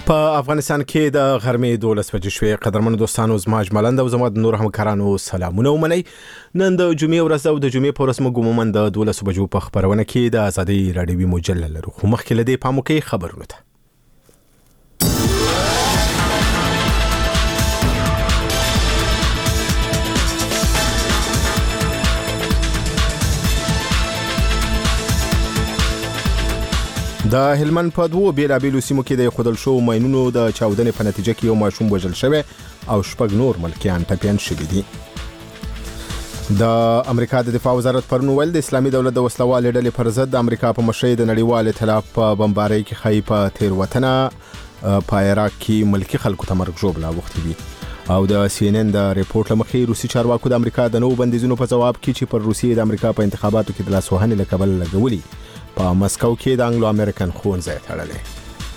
په افغانستان کې د غرمې 12 بجې شوې. قدرمنو دوستانو، زما اجمالاً د زما د نور همکارانو سلامونه ومنئ. نن د جمعې ورځ او د جمعې په ورځ موږ عموماً د 12 بجو په خبرونه کې د ازادي راډیوي مجله لرو. خو مخکې له دې پام وکړئ خبرونه ته. د هلمند په دوو بیلابیلو سیمو کې د خودل شو ماینونو د چاودنې په نتیجه کې یو ماشوم وژل شوی او شپږ نور ملکیان ټپیان شوي دي. د امریکا د دفاع وزارت پرون ویل د اسلامي دولت د وسلوال ډلې پر ضد د امریکا په مشرۍ د نړیوال ائتلاف په بمبارۍ کې خای په تیروتنه په عراق کې ملکی خلکو ته مرګ ژوبله وختي وي. او د CNN د ریپورت لمخې روسي چارواکو د امریکا د نوو بندیزونو په جواب کې چې پر روسیې د امریکا په انتخاباتو کې د لاسوهنې له کبله لګولي په مسکو کې د انګلو امریکن ښوونځی تړلی.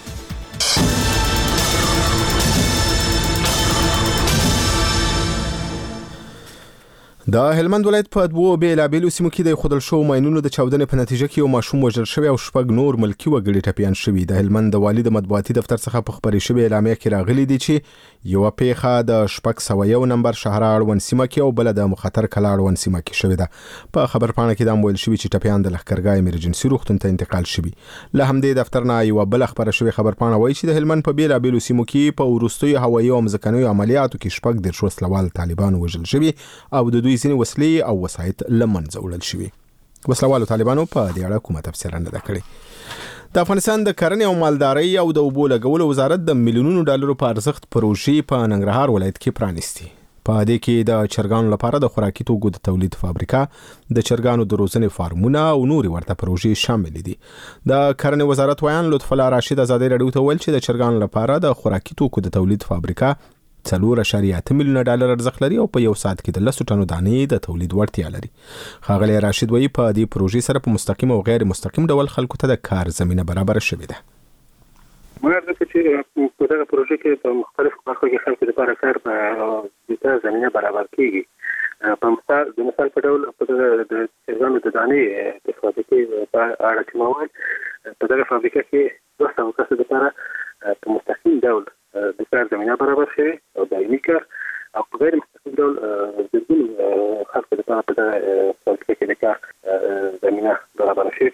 د هلمند ولایت په دوو بیلابیلو سیمو کې د خودل شو ماینونو د چاودنې په نتیجه کې یو ماشوم وژل شوی او شپږ نور ملکی وګړي ټپیان شوي. د هلمند د والي د مطبوعاتي دفتر څخه په خبري شوی اعلامیه کې راغلي دي چې یو پیښه د 601 نمبر شهر اړوند سیمه کې او بل د مخاطر کلا اړوند سیمه کې شوی ده. په خبر پاڼه کې دا ویل شوی چې ټپیان د لښکرګاه ایمرجنسي روغتون ته انتقال شوی. له همدې دفتر نه یو بل خبره شوی خبر پاڼه وایي چې د هلمند په بیلابیلو سیمو کې په وروستي هوایي او ځمکنیو عملیاتو کې شپږ د وسلوال طالبان وژل شوی او د دوی ځینې وسلې او وسایط لمنځه وړل شوي. وسلوالو طالبانو په دې اړه کومه تفسیر نه ده کړې. د افغانستان د کرنې او مالدارۍ او د اوبو لګولو وزارت د میلیونونو ډالرو په ارزښت پروژې په ننګرهار ولایت کې پرانیستي. په دې کې د چرګانو لپاره د خوراکي توکو د تولید فابریکه، د چرګانو د روزنې فارمونه او نورې ورته پروژې شامل دي. د کرنې وزارت ویان لطف الله راشد ازادي راډیو ته ویل چې د چرګانو لپاره د خوراکي توکو د تولید فابریکه 4.8 میلیونه ډالر ارزښت لري او په یو ساعت کې د 10 ټنو دانې د تولید وړتیا لري. ښاغلی راشد وایي په دې پروژې سره په مستقیم او غیر مستقیم ډول خلکو ته د کار زمینه برابر شوې ده. موږ د چې په دغه پروژې کې په مختلفو برخو کې خلکو لپاره کار په زمینه برابر کیږي. په مثال په ډول په د چرګانو د دانې د فابریکې په اړه چې موږ په دغه فابریکه کې 200 کسانو لپاره په مستقیم ډول د کار زمینه برابر شوی او دایمي کار او په غیر مستقیم ډول د ټول خلکو لپاره په دغه فابریکه کې د کار زمینه برابر شوی.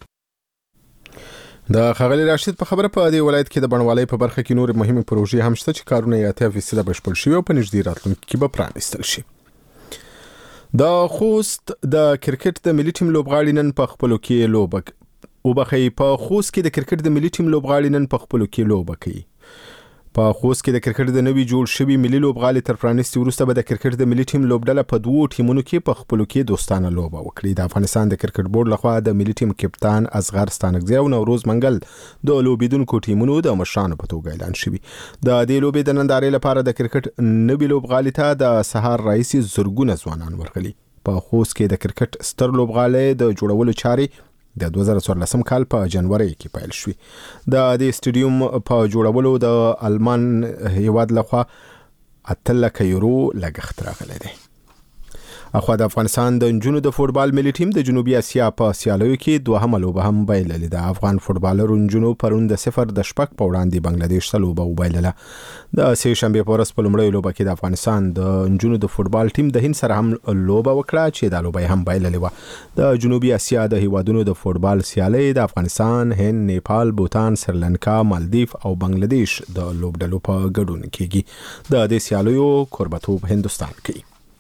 د ښاغلي راشد په خبره په دې ولایت کې د بڼوالۍ په برخه کې نور مهمه پروژې هم شته چې کارونه یې 80% بشپړ شوي او په نږدې راتلونکي کې به پرانیستل شي. د خوست د کرکټ د ملي ټیم لوبغاړي نن په خپلو کې په خوست کې د کرکټ د ملي ټیم لوبغاړي نن په خپلو کې لوبه کوي. په خوست کې د کرکټ د نوي جوړ شوي ملي لوبغالي تر پرانیستي وروسته به د کرکټ د ملي ټیم لوبډله په دوو ټیمونو کې په خپلو کې دوستانه لوبه وکړي. د افغانستان د کرکټ بورډ لخوا د ملي ټیم کپتان اصغر ستانکزی او نوروز منګل د لوبیدونکو ټیمونو د مشرانو په توګه اعلان شوي. د دې لوبې د نندارې لپاره د کرکټ نوي لوبغالي ته د سهار راهیسې زرګونه ځوانان ورغلي. په خوست کې د کرکټ ستر لوبغالي د جوړولو چارې د 2014 کال په جنوري کې پیل شوې. د دې سټیډیوم په جوړولو د آلمان هیواد لخوا 8 لک یورو لګښت راغلی دی. اخوا د افغانستان د نجونو د فوټبال ملي ټیم د جنوبي اسیا په سیالیو کې دوهمه لوبه هم بایللې ده. افغان فوټبالرو نجونو پرون د 0-6 په وړاندې بنگلاديش ته لوبه وبایلله. د سې شنبه په ورځ په لومړۍ لوبه کې د افغانستان د نجونو د فوټبال ټیم د هند سره هم لوبه وکړه چې دا لوبه هم بایللې و. د جنوبي اسیا د هیوادونو د فوټبال سیالي د افغانستان، هند، نیپال، بوتان، سریلانکا، مالدیف او بنگلاديش د لوبډلو په ګډون کېږي. د دې سیالیو کوربتوب هندستان کوي.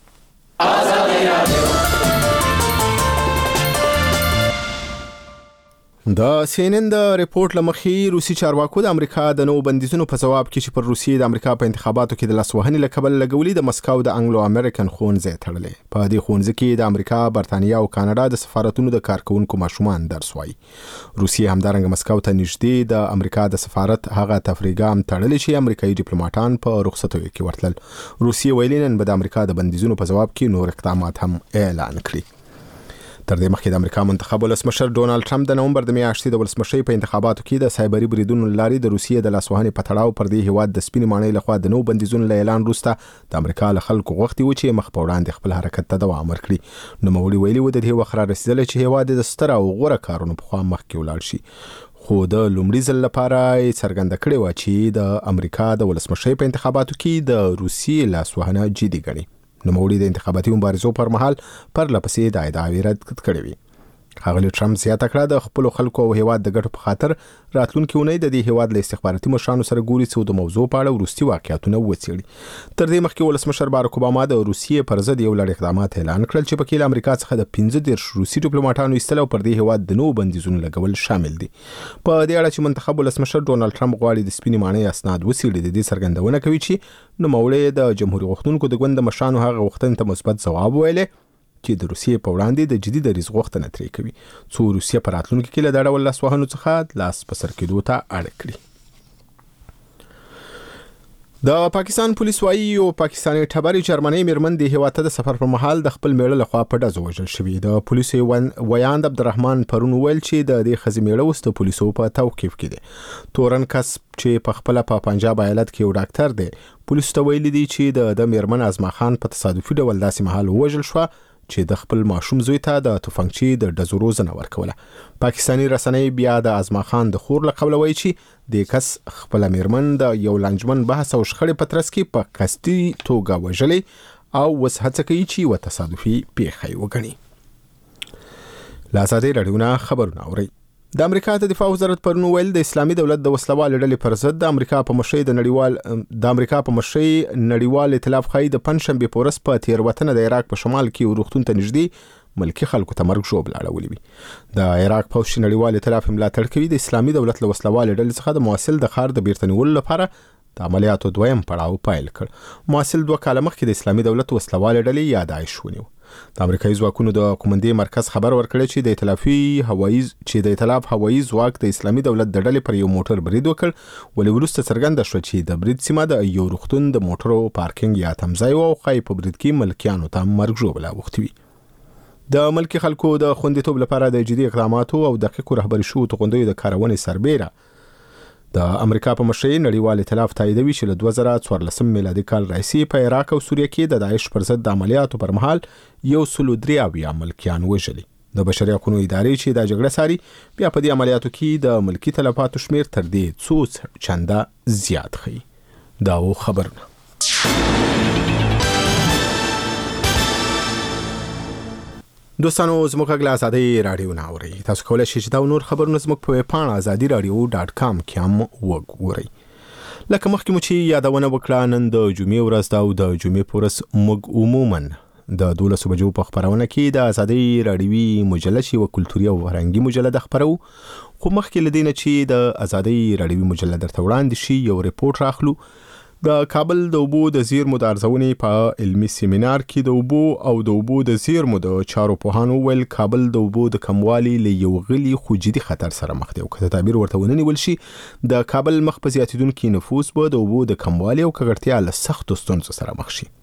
د CNN د ریپورت لمخې روسي چارواکو د امریکا د نوو بندیزونو په جواب کې چې پر روسیې د امریکا په انتخاباتو کې د لاسوهنې له کبله لګولي د مسکو د انګلو امریکن ښوونځی تړلی. په دې ښوونځي کې د امریکا، برتانیا او کاناډا د سفارتونو د کارکونکو ماشومان درس وایي. روسیې همدارنګه مسکو ته نږدې د امریکا د سفارت هغه تفریحګاه هم تړلی چې امریکایي ډیپلوماټان په رخصتیو کې ورتلل. روسیې ویلي نن به د امریکا د بندیزونو په جواب کې نور اقدامات هم اعلان کړي. تر دې مخکې د امریکا منتخب ولسمشر ډونالد ټرمپ د نومبر د میاشتې د ولسمشۍ په انتخاباتو کې د سایبري بریدونو لارې د روسیې د لاسوهنې په تړاو پر دې هیواد د سپینې ماڼۍ لخوا د نوو بندیزونو له اعلان وروسته د امریکا له خلکو غوښتي و چې مخ په وړاندې خپل حرکت ته دوام ورکړي. نوموړي ویلي و د دې وخت را رسېدلی چې هیواد د ستر او غوره کارونو په خوا مخکې ولاړ شي. خو د لومړي ځل لپاره څرګنده کړې وه چې د امریکا د ولسمشرۍ په انتخاباتو کې د روسیې لاسوهنه جدي ګڼي. نوموړي د انتخاباتي مبارزو پر مهال پرلپسې د ادعاوې رد کړې وي. ښاغلي ټرمپ زیاته کړه د خپلو خلکو او هیواد د ګټو په خاطر راتلونکي اونۍ د دې هیواد له استخباراتي مشرانو سره ګوري چې د موضوع په اړه وروستي واقعیتونه وڅېړي. تر دې مخکې ولسمشر باراک اوباما د روسیې پر ضد یو لړ اقدامات اعلان کړل چې پکې له امریکا څخه د 15 روسي ډیپلوماټانو ایستل او پر دې هیواد د نوو بندیزونو لګول شامل دي. په دې اړه چې منتخب ولسمشر ډونالد ټرمپ غواړي د سپینې ماڼۍ اسناد وڅېړي، د دې څرګندونه کوي چې نوموړی د جمهوریت غوښتونکو د ګوند د مشرانو هغه غوښتنې ته مثبت ځواب ویلی چې د روسیې په وړاندې د جدي دریځ غوښتنه ترې کوي، څو روسیه په راتلونکي کې له دا ډول لاسوهنو څخه لاس په سر کېدو ته اړ کړي. د پاکستان پولیس وايي یو پاکستاني ټبرې جرمنۍ میرمن د هیواد ته د سفر پر مهال د خپل میړه لخوا په ډزو وژل شوې. د پولیسو ویاند عبدالرحمن پرون ویل چې د دې ښځې میړه اوس د پولیسو په توقیف کې دی. تورن کس چې په خپله په پنجاب ایالت کې یو ډاکټر دی، پولیسو ته ویلي دي چې د میرمن ازما خان په تصادفي ډول داسې مهال ووژل شوه چې د خپل ماشوم زوی ته د توفنګچې د ډزو روزنه ورکوله. پاکستاني رسنۍ بیا د ازما خان د خور له قبله وایي چې د کس خپل میرمن د یو لنجمن بحث او شخړې په ترڅ کې په قصدي توګه وژلې او اوس هڅه کوي چې یوه تصادفي پیښه یې وګڼي. له ازادۍ راډیو نه خبرونه اورئ. د امریکا د دفاع وزارت پرون ویل د اسلامي دولت د وسلوالې ډلې پر ضد د امریکا په مشرۍ نړیوال ائتلاف ښایي د پنجشنبې په ورځ په تېروتنه د عراق په شمال کې یو روغتون ته نږدې ملکي خلکو ته مرګ ژوبله اړولې وي. د عراق پوځ چې نړیوال ائتلاف ملاتړ کوي د اسلامي دولت له وسلوالې ډلې څخه د موصل د ښار د بیرته نیولو لپاره د عملیاتو دویم پړاو پیل کړ. موصل 2 کاله مخکې د اسلامي دولت وسلوالې ډلې یا داعش ونیو. د امریکایي ځواکونو د کومندې مرکز خبر ورکړی چې د ائتلاف هوایي ځواک د اسلامي دولت د ډلې پر یو موټر برید وکړ، ولې وروسته څرګنده شوه چې د برید سیمه د یو روغتون د موټرو پارکینګ یا تمځای و او ښایي په برید کې ملکیانو ته مرګ ژوبله اوښتې وي. د ملکي خلکو د خوندیتوب لپاره د جدي اقداماتو او دقیقو رهبري شوو توغندیو د کارونې سربیره د امریکا په مشرۍ نړیوال ائتلاف تاییدوي چې له 2014 میلادي کال راهیسې په عراق او سوریه کې د داعش پر ضد د عملیاتو پر مهال 183 ملکیان وژلي. د بشري حقوقو ادارې چې دا جګړه څاري بیا په دې عملیاتو کې د ملکي تلفاتو شمیر تر دې څو چنده زیات ښیي. دا و خبرونه. دوستانو زموږ غږ له ازادۍ راډیو نه اورئ. تاسو کولی شئ چې دا نور خبرونه زموږ په ویب پاڼه azadiراډیو.com کې هم وګورئ. لکه مخکې مو چې یادونه وکړه، نن د جمعې ورځ ده او د جمعې په ورځ موږ عموماً د 12 بجو په خبرونه کې د ازادۍ راډیوي مجله چې یوه کلتوري او فرهنګي مجله ده خپرو. خو مخکې له دې نه چې د ازادۍ راډیوي مجله درته وړاندې شي، یو ریپورټ راخلو. د کابل د اوبو د زیرمو د ارزونې په علمي سیمینار کې د اوبو او د اوبو د زیرمو د چارو پوهانو ویل کابل د اوبو د کموالي له یو غلي خو جدي خطر سره مخ دی او که تعبیر ورته ونیول شي د کابل مخ په زیاتیدونکي نفوس به د اوبو د کموالي او ککړتیا له سختو ستونزو سره مخ شي.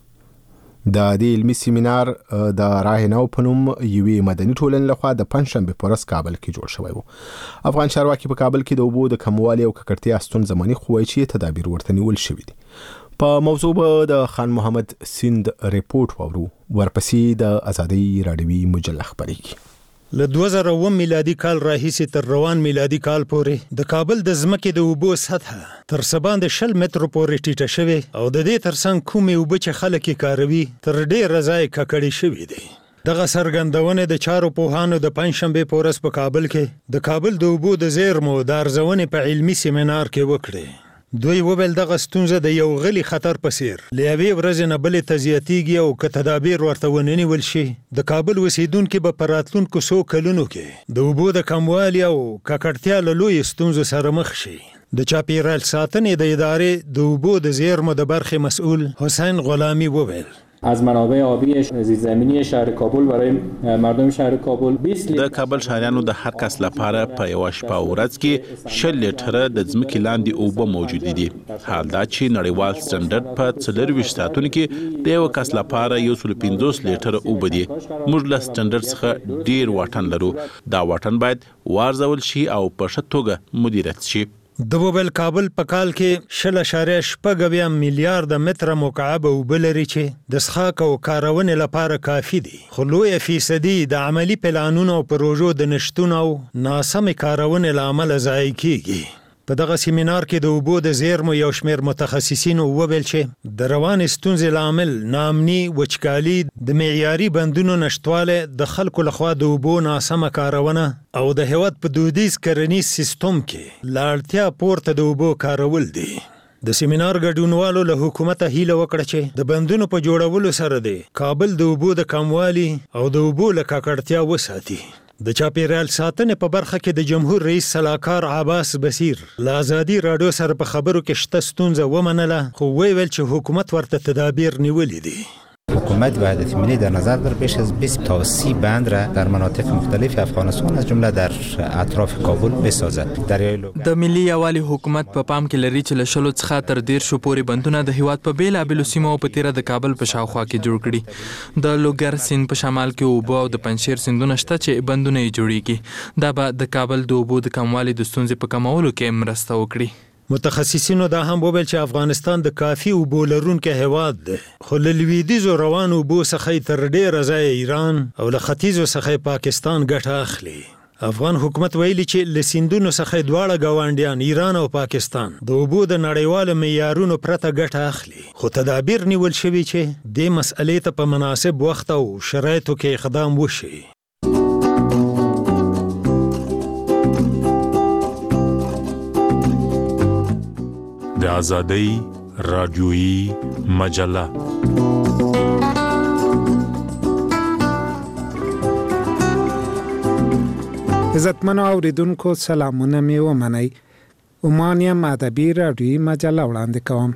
د دې علمي سیمینار د راهنو په نوم یوې مدني ټولنې لخوا د پنجشنبې په ورځ کابل کې جوړ شوی و. افغان چارواکي په کابل کې د اوبو د کموالي او ککړتیا ستونزه مني، خو وایي چې تدابیر ورته نیول شوي دي. په موضوع به د خان محمد سیند ریپورټ واورو، ورپسې د ازادۍ راډیوي مجله خبرېږي. له 2009 میلادي کال راهیسې تر روان میلادي کال پورې د کابل د ځمکې د اوبو سطحه تر سبان د 20 مترو پورې ټیټه شوې او د دې ترڅنګ کومې اوبه چې خلک یې کاروي تر ډېره ځایه ککړې شوې دي. دغه څرګندونې د چارو پوهانو د پنجشنبې په ورځ په کابل کې د کابل د اوبو د زیرمو د ارزونې په علمي سیمینار کې وکړې. دوی وویل دغه ستونزه د یو غلي خطر په څیر له یوې ورځې نه بلې ته زیاتېږي او که تدابیر ورته ونه نیول شي د کابل اوسېدونکي به په راتلونکو 100 کلونو کې د اوبو د کموالي او ککړتیا له لویو ستونزو سره مخ شي. د چاپیریال ساتنې د ادارې د اوبو د زیرمو د برخې مسئول حسین غلامی وویل از منابع آبی زیرزمینی شهر کابل برای مردم شهر کابل 20 د کابل شهریانو د هر کس لپاره په یو شپه ورځ کې 6 لیټره د ځمکې لاندې اوبه موجود دي. حال دا چې نړیوال سټنډرډ په 24 ساعتونو کې د یو کس لپاره 150 لیټره اوبه دي. موږ له سټنډرډ څخه ډیر واټن لرو. دا واټن باید وارزول شي او په ښه توګه مدیریت شي. د وویل کابل په کال کې 0.8 میلیارډ متره مکعب اوبه لري چې د څښاک او کارونې لپاره کافي دي، خو لویه فیصدي د عملي پلانونو او پروژو د نشتون او ناسمې کارونې له امله ضایع کیږي. په دغه سیمینار کې د اوبو د زیرمو یو شمېر متخصصینو وویل چې د روانې ستونزې لامل ناامني، وچکالي، د معیاري بندونو نشتوالی، د خلکو لخوا د اوبو ناسمه کارونه او د هیواد په دودیز کرنیز سیستم کې له اړتیا پورته د اوبو کارول دي. د سیمینار ګډونوالو له حکومته هیله وکړه چې د بندونو په جوړولو سره د کابل د اوبو د کموالي او د اوبو له ککړتیا وساتي. د چاپیریال ساتنې په برخه کې د جمهور رئیس سلاکار عباس بصیر له ازادي راډیو سره په خبرو کې شته ستونزه ومنله، خو ویل چې حکومت ورته تدابیر نیولي دي. حکومت وحدت ملی در نظر داره بیش از 20 تا 30 بند را در مناطق مختلف افغانستان از جمله در اطراف کابل بسازد. د ملي یوالي حکومت په پام کې لري چې له 10 څخه تر 13 پورې بندونه د هیواد په بیلابېلو سیمو په تیره د کابل په شاوخوا کې جوړ کړي. د لوګر سیند په شمال کې اوبه او د پنجشیر سیندونه شته چې بندونه یې جوړیږي. دا به د کابل د اوبو د کموالي د ستونزې په کمولو کې مرسته وکړي. متخصصینو دا هم وویل چې افغانستان د کافي اوبو لرونکی هیواد دی، خو له لویدیځو روانو اوبو څخه تر ډېره ځایه ایران او له ختیځو څخه پاکستان ګټه اخلي. افغان حکومت ویلي چې له سیندونو څخه دواړه ګاونډیان ایران او پاکستان د اوبو د نړیوالو معیارونو پرته ګټه اخلي، خو تدابیر نیول شوي چې دې مسئلې ته په مناسب وخت او شرایطو کې اقدام وشي. د آزادۍ راډیویی مجله. عزتمنو اوریدونکو سلامونه مې ومنئ. عمان یم ادبي راډیویی مجله وړاندې کوم.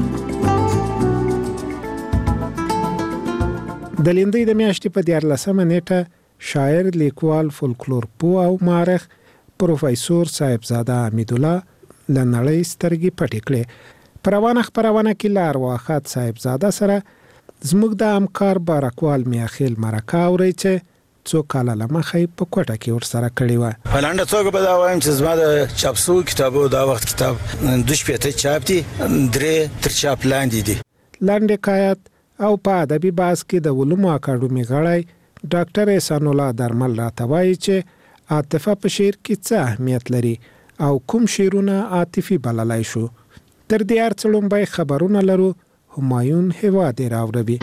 د لیندۍ د میاشتې په 14مه نیټه شاعر، لیکوال، فولکلور پوه او مورخ پروفیسور صاحبزاده حمیدالله له نړۍ سترګې پټې کړې. په روانه خپرونه کې له ارواښاد صاحبزاده سره زموږ د همکار بارکوال میاخیل مرکه اورئ چې څو کاله له مخې په کوټه کې ورسره کړې وه. په لنډه توګه به دا وایم چې زما د چاپ شوو کتابو دا وخت کتاب 2 چاپ دي، 3 تر چاپ لاندې دي. لنډ حکایت او په ادبي بحث کې د علومو اکاډمي غړی ډاکټر احسان الله درمل راته وایي چې عاطفه په شعر کې څه اهمیت لري او کوم شعرونه عاطفي بللای شو. تر دې هر څه لومړی خبرونه لرو. همایون هیواد راوړي.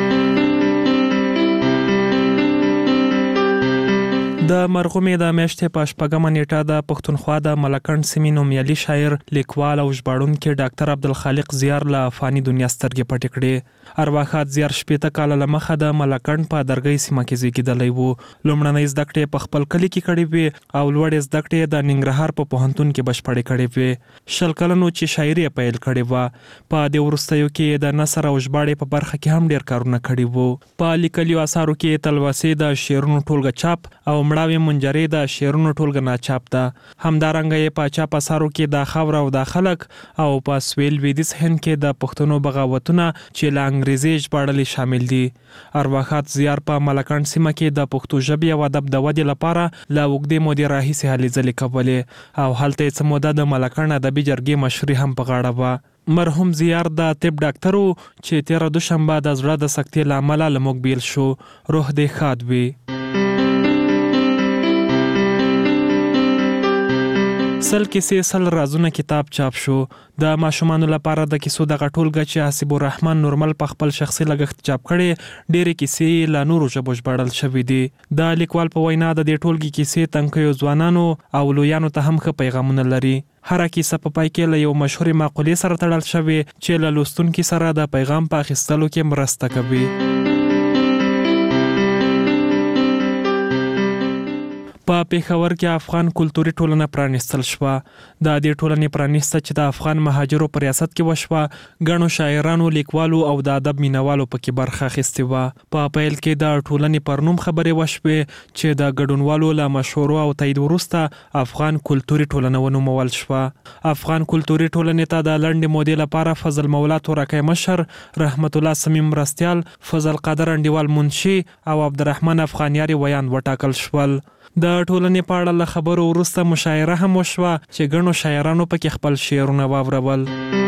د مرغومې د میاشتې په 8مه نیټه د پښتونخوا د ملکنډ سیمې نومیالي شاعر، لیکوال او ژباړونکی ډاکټر عبدالخالق زیار له فاني دنیا سترګې پټې کړې. ارواښاد زیار 14 کاله له مخه د ملکنډ په درګۍ سیمه کې زیږېدلی و. لومړنۍ زده کړې په خپل کلي کې کړې وې او لوړې زده کړې د ننګرهار په پوهنتون کې بشپړې کړې وې. 20 کلنو چې شاعري یې پیل کړې وه. په دې وروستیو کې د نثر او ژباړې په برخه کې هم ډېر کارونه کړي وو. په لیکلیو اثارو کې تلوسې د شعرونو ټولګه چاپ او مړاوې منجرې د شعرونو ټولګه ناچاپ ده. همدارنګه یې په چاپ اثارو کې د خاور او د خلک او په سویل لویدیځ هند کې د پښتنو بغاوتونه چې له انګریزي ژباړلي شامل دي. ارواښاد زیار په ملکنډ سیمه کې د پښتو ژبې او ادب د ودې لپاره له اوږدې مودې راهیسې هلې ځلې کولې او هلته یې څه موده د ملکنډ ادبي جرګې مشري هم په غاړه وه. مرحوم زیار د طب ډاکټر و چې 13 دوشنبه د زړه د سکتې له امله له موږ بیل شو. روح دې ښاد وي. سل کیسې سل رازونه کتاب چاپ شو. د ماشومانو لپاره د کیسو دغه ټولګه چې حسیب الرحمن نورمل په خپل شخصي لګښت چاپ کړي، ډېرې کیسې له نورو ژبو ژباړل شوې دي. د لیکوال په وینا د دې ټولګې کیسې تنکیو ځوانانو او لویانو ته هم ښه پیغامونه لري. هر کیسه په پای کې له یو مشهورې مقولې سره تړل شوې چې له لوستونکي سره د پیغام په اخیستلو کې مرسته کوي. په پېښور کې افغان کلتوري ټولنه پرانیستل شوه. د دې ټولنې پرانیسته چې د افغان مهاجرو په ریاست کې وشوه، ګڼو شاعرانو، لیکوالو او د ادب مینوالو پکې برخه اخیستې وه. په پیل کې د ټولنې پر نوم خبرې وشوې چې د ګډونوالو له مشورو او تایید وروسته افغان کلتوري ټولنه ونومول شوه. افغان کلتوري ټولنې ته د لنډې مودې لپاره فضل مولا تورکی مشر، رحمت الله صمیم مرستیال، فضل قادر انډیوال منشي او عبدالرحمن افغانیار ویاند وټاکل شول. د ټولنې په اړه له خبرو وروسته مشاعره هم وشوه چې ګڼو شاعرانو پکې خپل شعرونه واورول.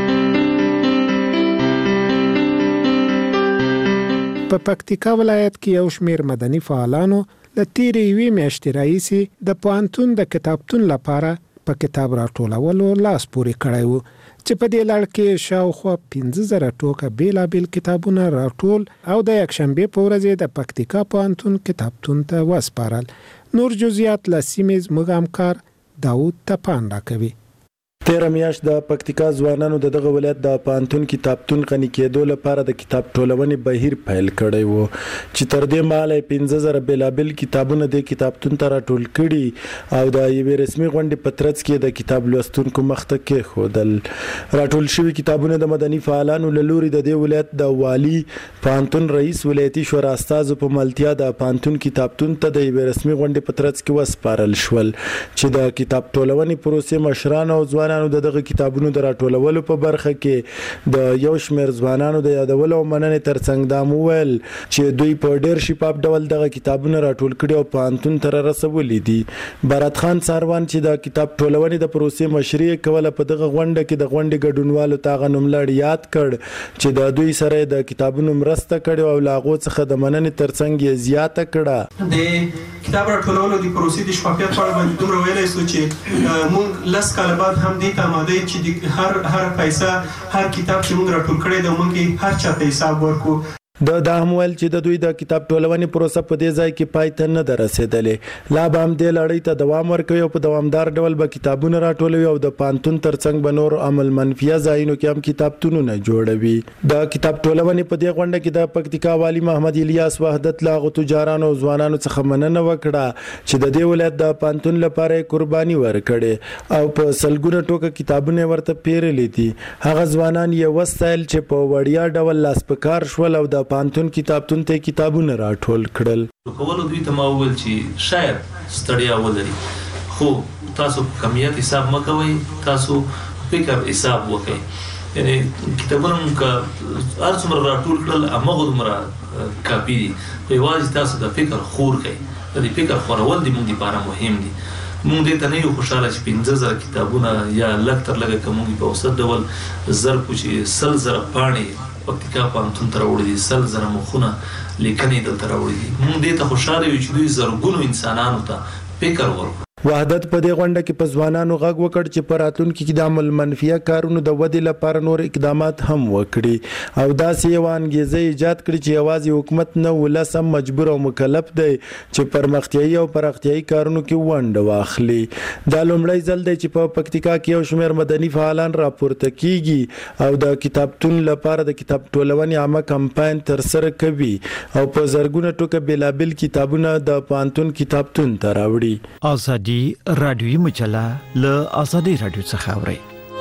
په پکتیکا ولایت کې یو شمېر مدني فعالانو د تیرې یوې میاشتې راهیسې د پوهنتون د کتابتون لپاره په کتاب راټولولو لاس پورې کړی و چې په دې لړ کې شاوخوا 15,000 ټوکه بیلابیل کتابونه راټول او د یکشنبې په ورځ د پکتیکا پوهنتون کتابتون ته وسپارل. نور جزئیات له سیمې زموږ همکار داود تپان راکوي. تیره میاشت د پکتیکا ځوانانو د دغه ولایت د پوهنتون کتابتون غني کېدو لپاره د کتاب ټولونې بهیر پیل کړی و چې تر دې مهاله 15,000 بیلابیل کتابونه د کتابتون ته راټول کړي او د یوې رسمي غونډې په ترڅ کې د کتاب لوستونکو مخته کېښودل. راټول شوي کتابونه د مدني فعالانو له لوري د دې ولایت د والي، پوهنتون رئیس، ولایتي شورا استازو په ملتیا د پوهنتون کتابتون ته د یوې رسمي غونډې په ترڅ کې وسپارل شول چې د کتاب ټولونې پروسې مشران او ځوانان د دغه کتابونو د راټولولو په برخه کې د یو شمېر ځوانانو د یادولو او مننې ترڅنګ دا وویل چې دوی په ډېر شفاف ډول دغه کتابونه راټول کړي او پوهنتون ته رسولي دي. بارات خان ساروان چې د کتاب ټولونې د پروسې مشري کوله په دغه غونډه کې د غونډې ګډونوالو ته هغه نوملړ یاد کړ چې د دوی سره د کتابونو مرسته کړې او له هغو څخه د مننې ترڅنګ یې زیاته کړه. د کتاب راټولولو د پروسې د شفافیت په اړه باندې دومره ویلی سو چې موږ 10 کاله بعد هم دې ته آماده یو چې هر پیسه هر کتاب چې موږ راټول کړی دی موږ هر چا ته حساب ورکړو. دا هم ویل چې د دوی د کتاب ټولونې پروسه په دې ځای کې پای ته نه ده رسېدلې. لا به هم دې لړۍ ته دوام ورکوي او په دوامدار ډول به کتابونه راټولوي او د پوهنتون ترڅنګ به نور عمل منفیه ځایونو کې هم کتابتونونه جوړوي. د کتاب ټولونې په دې غونډه کې د پکتیکا والي محمد الیاس وحدت له هغو تجارانو او ځوانانو څخه مننه وکړه چې د دې ولایت د پوهنتون لپاره قرباني ورکړې او په سلګونه ټوکه کتابونه ورته پیرلې دي. هغه ځوانان یې وستایل چې په وړیا ډول لاس په کار شول او د پوهنتون کتابتون ته کتابونه راټول کړل. کولو دوی ته ما وویل چې شاید ستړیا ولري خو تاسو کمیت حساب مکوئ، تاسو فکر حساب وکئ. یعنی کتابونه موږ هر څومره راټول کړل هماغه دومره کاپي دي. یوازې تاسو د فکر خور کئ. د دې فکر خورول د موږ لپاره مهم دي. موږ دې ته نه یو خوشاله چې 15,000 کتابونه یا لږ تر لږه که موږ په اوسط ډول زر چې 100,000 پاڼې پکتیکا پوهنتون ته راوړي دي، 100,000 مخونه لیکنې دلته راوړي دي. موږ دې ته خوشاله یو چې دوی زرګونو انسانانو ته فکر ورکړي. وحدت په دې غونډه کې په ځوانانو غږ وکړ چې په راتلونکي کې د عمل منفیه کارونو د ودې لپاره نور اقدامات هم وکړي او داسې یو انګیزه ایجاد کړي چې یوازې حکومت نه ولس هم مجبور او مکلف دی چې پرمختیایي او پراختیایي کارونو کې ونډه واخلي. دا لومړی ځل دی چې په پکتیکا کې یو شمېر مدني فعالان راپورته کیږي او د کتابتون لپاره د کتاب ټولونې عامه کمپاین ترسره کوي او په زرګونه ټوکه بیلابیل کتابونه د پوهنتون کتابتون ته راوړي. آزادي رادیویي مجله له آزادي رادیو څخه اوري.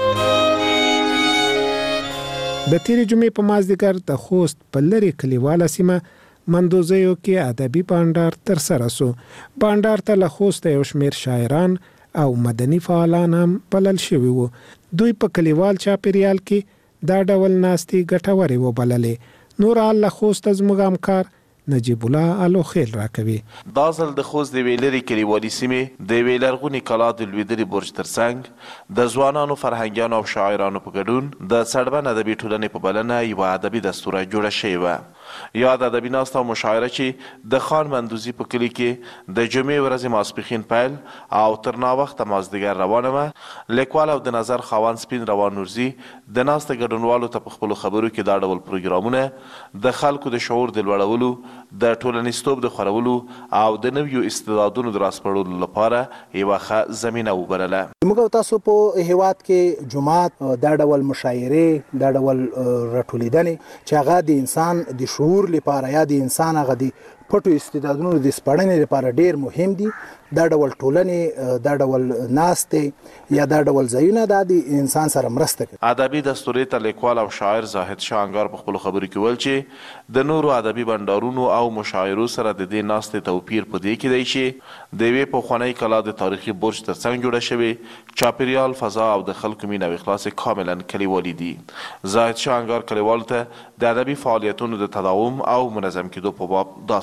د تیرې جمعې په مازدیګر د خوست په لرې کلیواله سیمه مندوزیو کې ادبي بانډار ترسره سو. بانډار ته له خوسته یو شمېر شاعران او مدني فعالان هم بلل شوي وو. دوی په کلیوال چاپیریال کې دا ډول ناستې ګټورې وبللې. نور حال له خوسته زموږ همکار نجیب الله الو خیل راکوي. دا ځل د خوست د ویلری کلیوالي سیمې د وی لرغونی کلا د لویدلې برج ترڅنګ د ځوانانو، فرهنګیانو او شاعرانو په ګډون د سړبن ادبي ټولنې په بلنه یوه ادبي دستوره جوړه شوې وه. یاد ادبي ناسته او مشاعره چې د خان مندوزي په کلي کې د جمعې ورځې ماسپښین پیل او تر ناوخته مازدیګر روانه وه. لیکوال او د نظر خاوند سپین روان نورزي د ناسته ګډونوالو ته په خپلو خبرو کې دا ډول پروګرامونه د خلکو د شعور د لوړولو، د ټولنیزتوب د خورولو او د نویو استعدادونو د راسپړولو لپاره یوه ښه زمینه وبلله. موږ تاسو په هیواد کې جماعت دا ډول مشاعرې، دا ډول راټولیدنې چې هغه د انسان د شعور لپاره یا د انسان هغه د پټو استعدادونو د سپړنې لپاره ډیر مهم دي. دا ډول ټولنې، دا ډول ناستې یا دا ډول ځایونه دا د انسان سره مرسته کوي. ادبي دستورې ته لیکوال او شاعر زاهد شاه انګار په خپلو خبرو کې ویل چې د نورو ادبي بنډارونو او مشاعرو سره د دې ناستې توپیر په دې کې دی چې د یوې پخوانۍ کلا د تاریخي برج ترڅنګ جوړه شوې چاپیریال، فضا او د خلکو مینه او اخلاص کاملا کلیوالي دي. زاهد شاه انګار کلیوالو ته د ادبي فعالیتونو د تداوم او منظم کېدو په باب داسې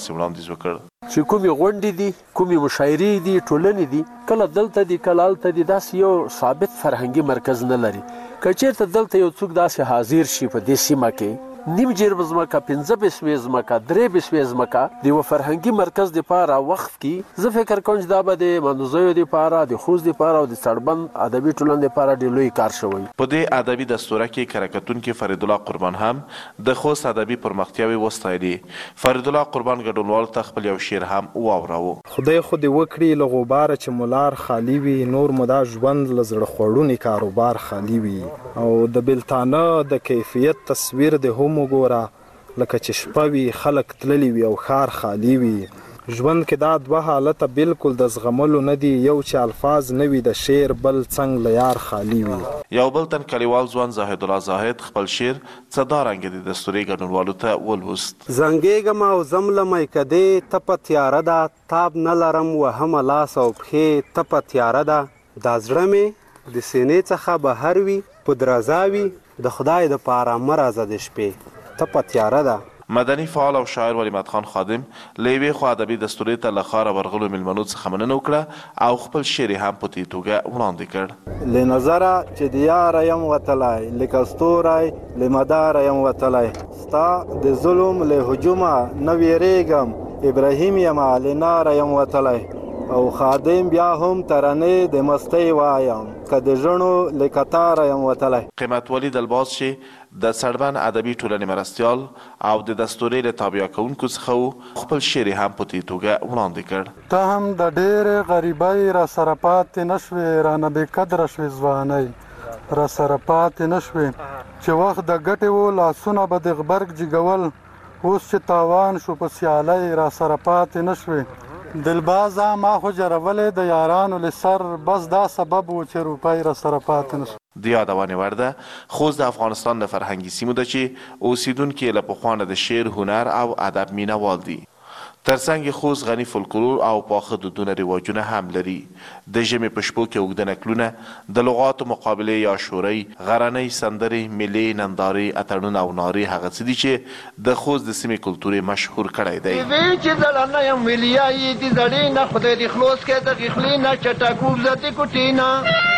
داسې وړاندیز وکړ چې کومې غونډې دي کومې مشاعرې دي ټولنې دي کله دلته دي کله هلته دي داسې یو ثابت فرهنګي مرکز نه لري که چېرته دلته یو څوک داسې حاضر شي په دې سیمه کې نیم جرب ځمکه 15 بسوې ځمکه 3 بسوې ځمکه د یوه فرهنګي مرکز دپاره وقف کړي زه فکر کوم چې دا به د منځیو دپاره د خوست دپاره او د سړبند ادبي ټولنې دپاره ډېر لوی کار شوی په دې ادبي دستوره کې کره کتونکي فرید الله قربان هم د خوست ادبي پرمختیاوې وستایلې فرید الله قربان ګډونوالو ته خپل یو شعر هم واوراوه خدای خو دې وکړي له غباره چې مولار خالي وي نور مو دا ژوند له زړه خوړونې کاروبار خالي وي او د بلتانه د کیفیت تصویر د هم وګوره لکه چې شپه وي خلک تللی وي او ښار خالي وي ژوند کې دا دوه حالته بالکل د زغملو نه دي یو چې الفاظ نه وي د شعر بل څنګ له یار خالي وي یو بل تن کلیوال ځوان زاهد الله زاهد خپل شعر څه دارنګه د دستوري ګډونوالو ته ولوست زنګېږم او ځملمی که دې تپه تیاره ده تاب نه لرم وهمه لاس او پښې تپه تیاره ده دا زړه مې د سینې څخه بهر وي په درزا وي د خدای دپاره مه راځه د شپې تپه تیاره ده مدني فعال او شاعر ولیمت خان خادم له یوې خوا ادبي دستورې ته له ښاره ورغلو میلمنو څخه مننه وکړه او خپل شعر هم په دې توګه وړاندې کړ له نظره چې د یاره یم وتلی لکه ستوری له مداره یم وتلی ستا د ظلم له هجومه نه ویرېږم ابراهیم یم له ناره یم وتلی او خادم بیا هم ترانې د مستۍ وایم که د ژڼو له کتاره یم وتلی قیمت ولید الباز چې د سړبن ادبي ټولنې مرستیال او د دستورې له تابع کوونکو څخه و خپل شعر هم په دې توګه وړاندې کړ ته هم د ډېرې غریبۍ را سره پاتې نه شوې رانه بې قدره شوې ځوانۍ را سره پاتې نه شوې چې وخت د ګټې و لاسونه به د غبرګ جګول اوس چې تاوان شو په سیالۍ را سره پاتې نه شوې دلبازه ما خو جرولې د یارانو له سر بس دا سبب و چې روپۍ را سره پاتې نه شو د یادونې وړ ده خوست د افغانستان د فرهنګي سیمو ده چې اوسیدونکي له پخوانه د شعر هنر او ادب مینوال دي ترڅنګ خوست غني فولکلور او پاخه دودونه رواجونه هم لري د ژمي په شپو کې اوږده نکلونه د لغاتو مقابلې یا شورۍ غرنۍ سندرې مېلې نندارې اتڼونه او نارې هغه څه دي چې د خوست د سیمې کلتور یې مشهور کړی دی چې زړه یم ویلیایي د زړې نه خدای دې خلاص کړي د غخلې نه چټک ووځه د کوټې نه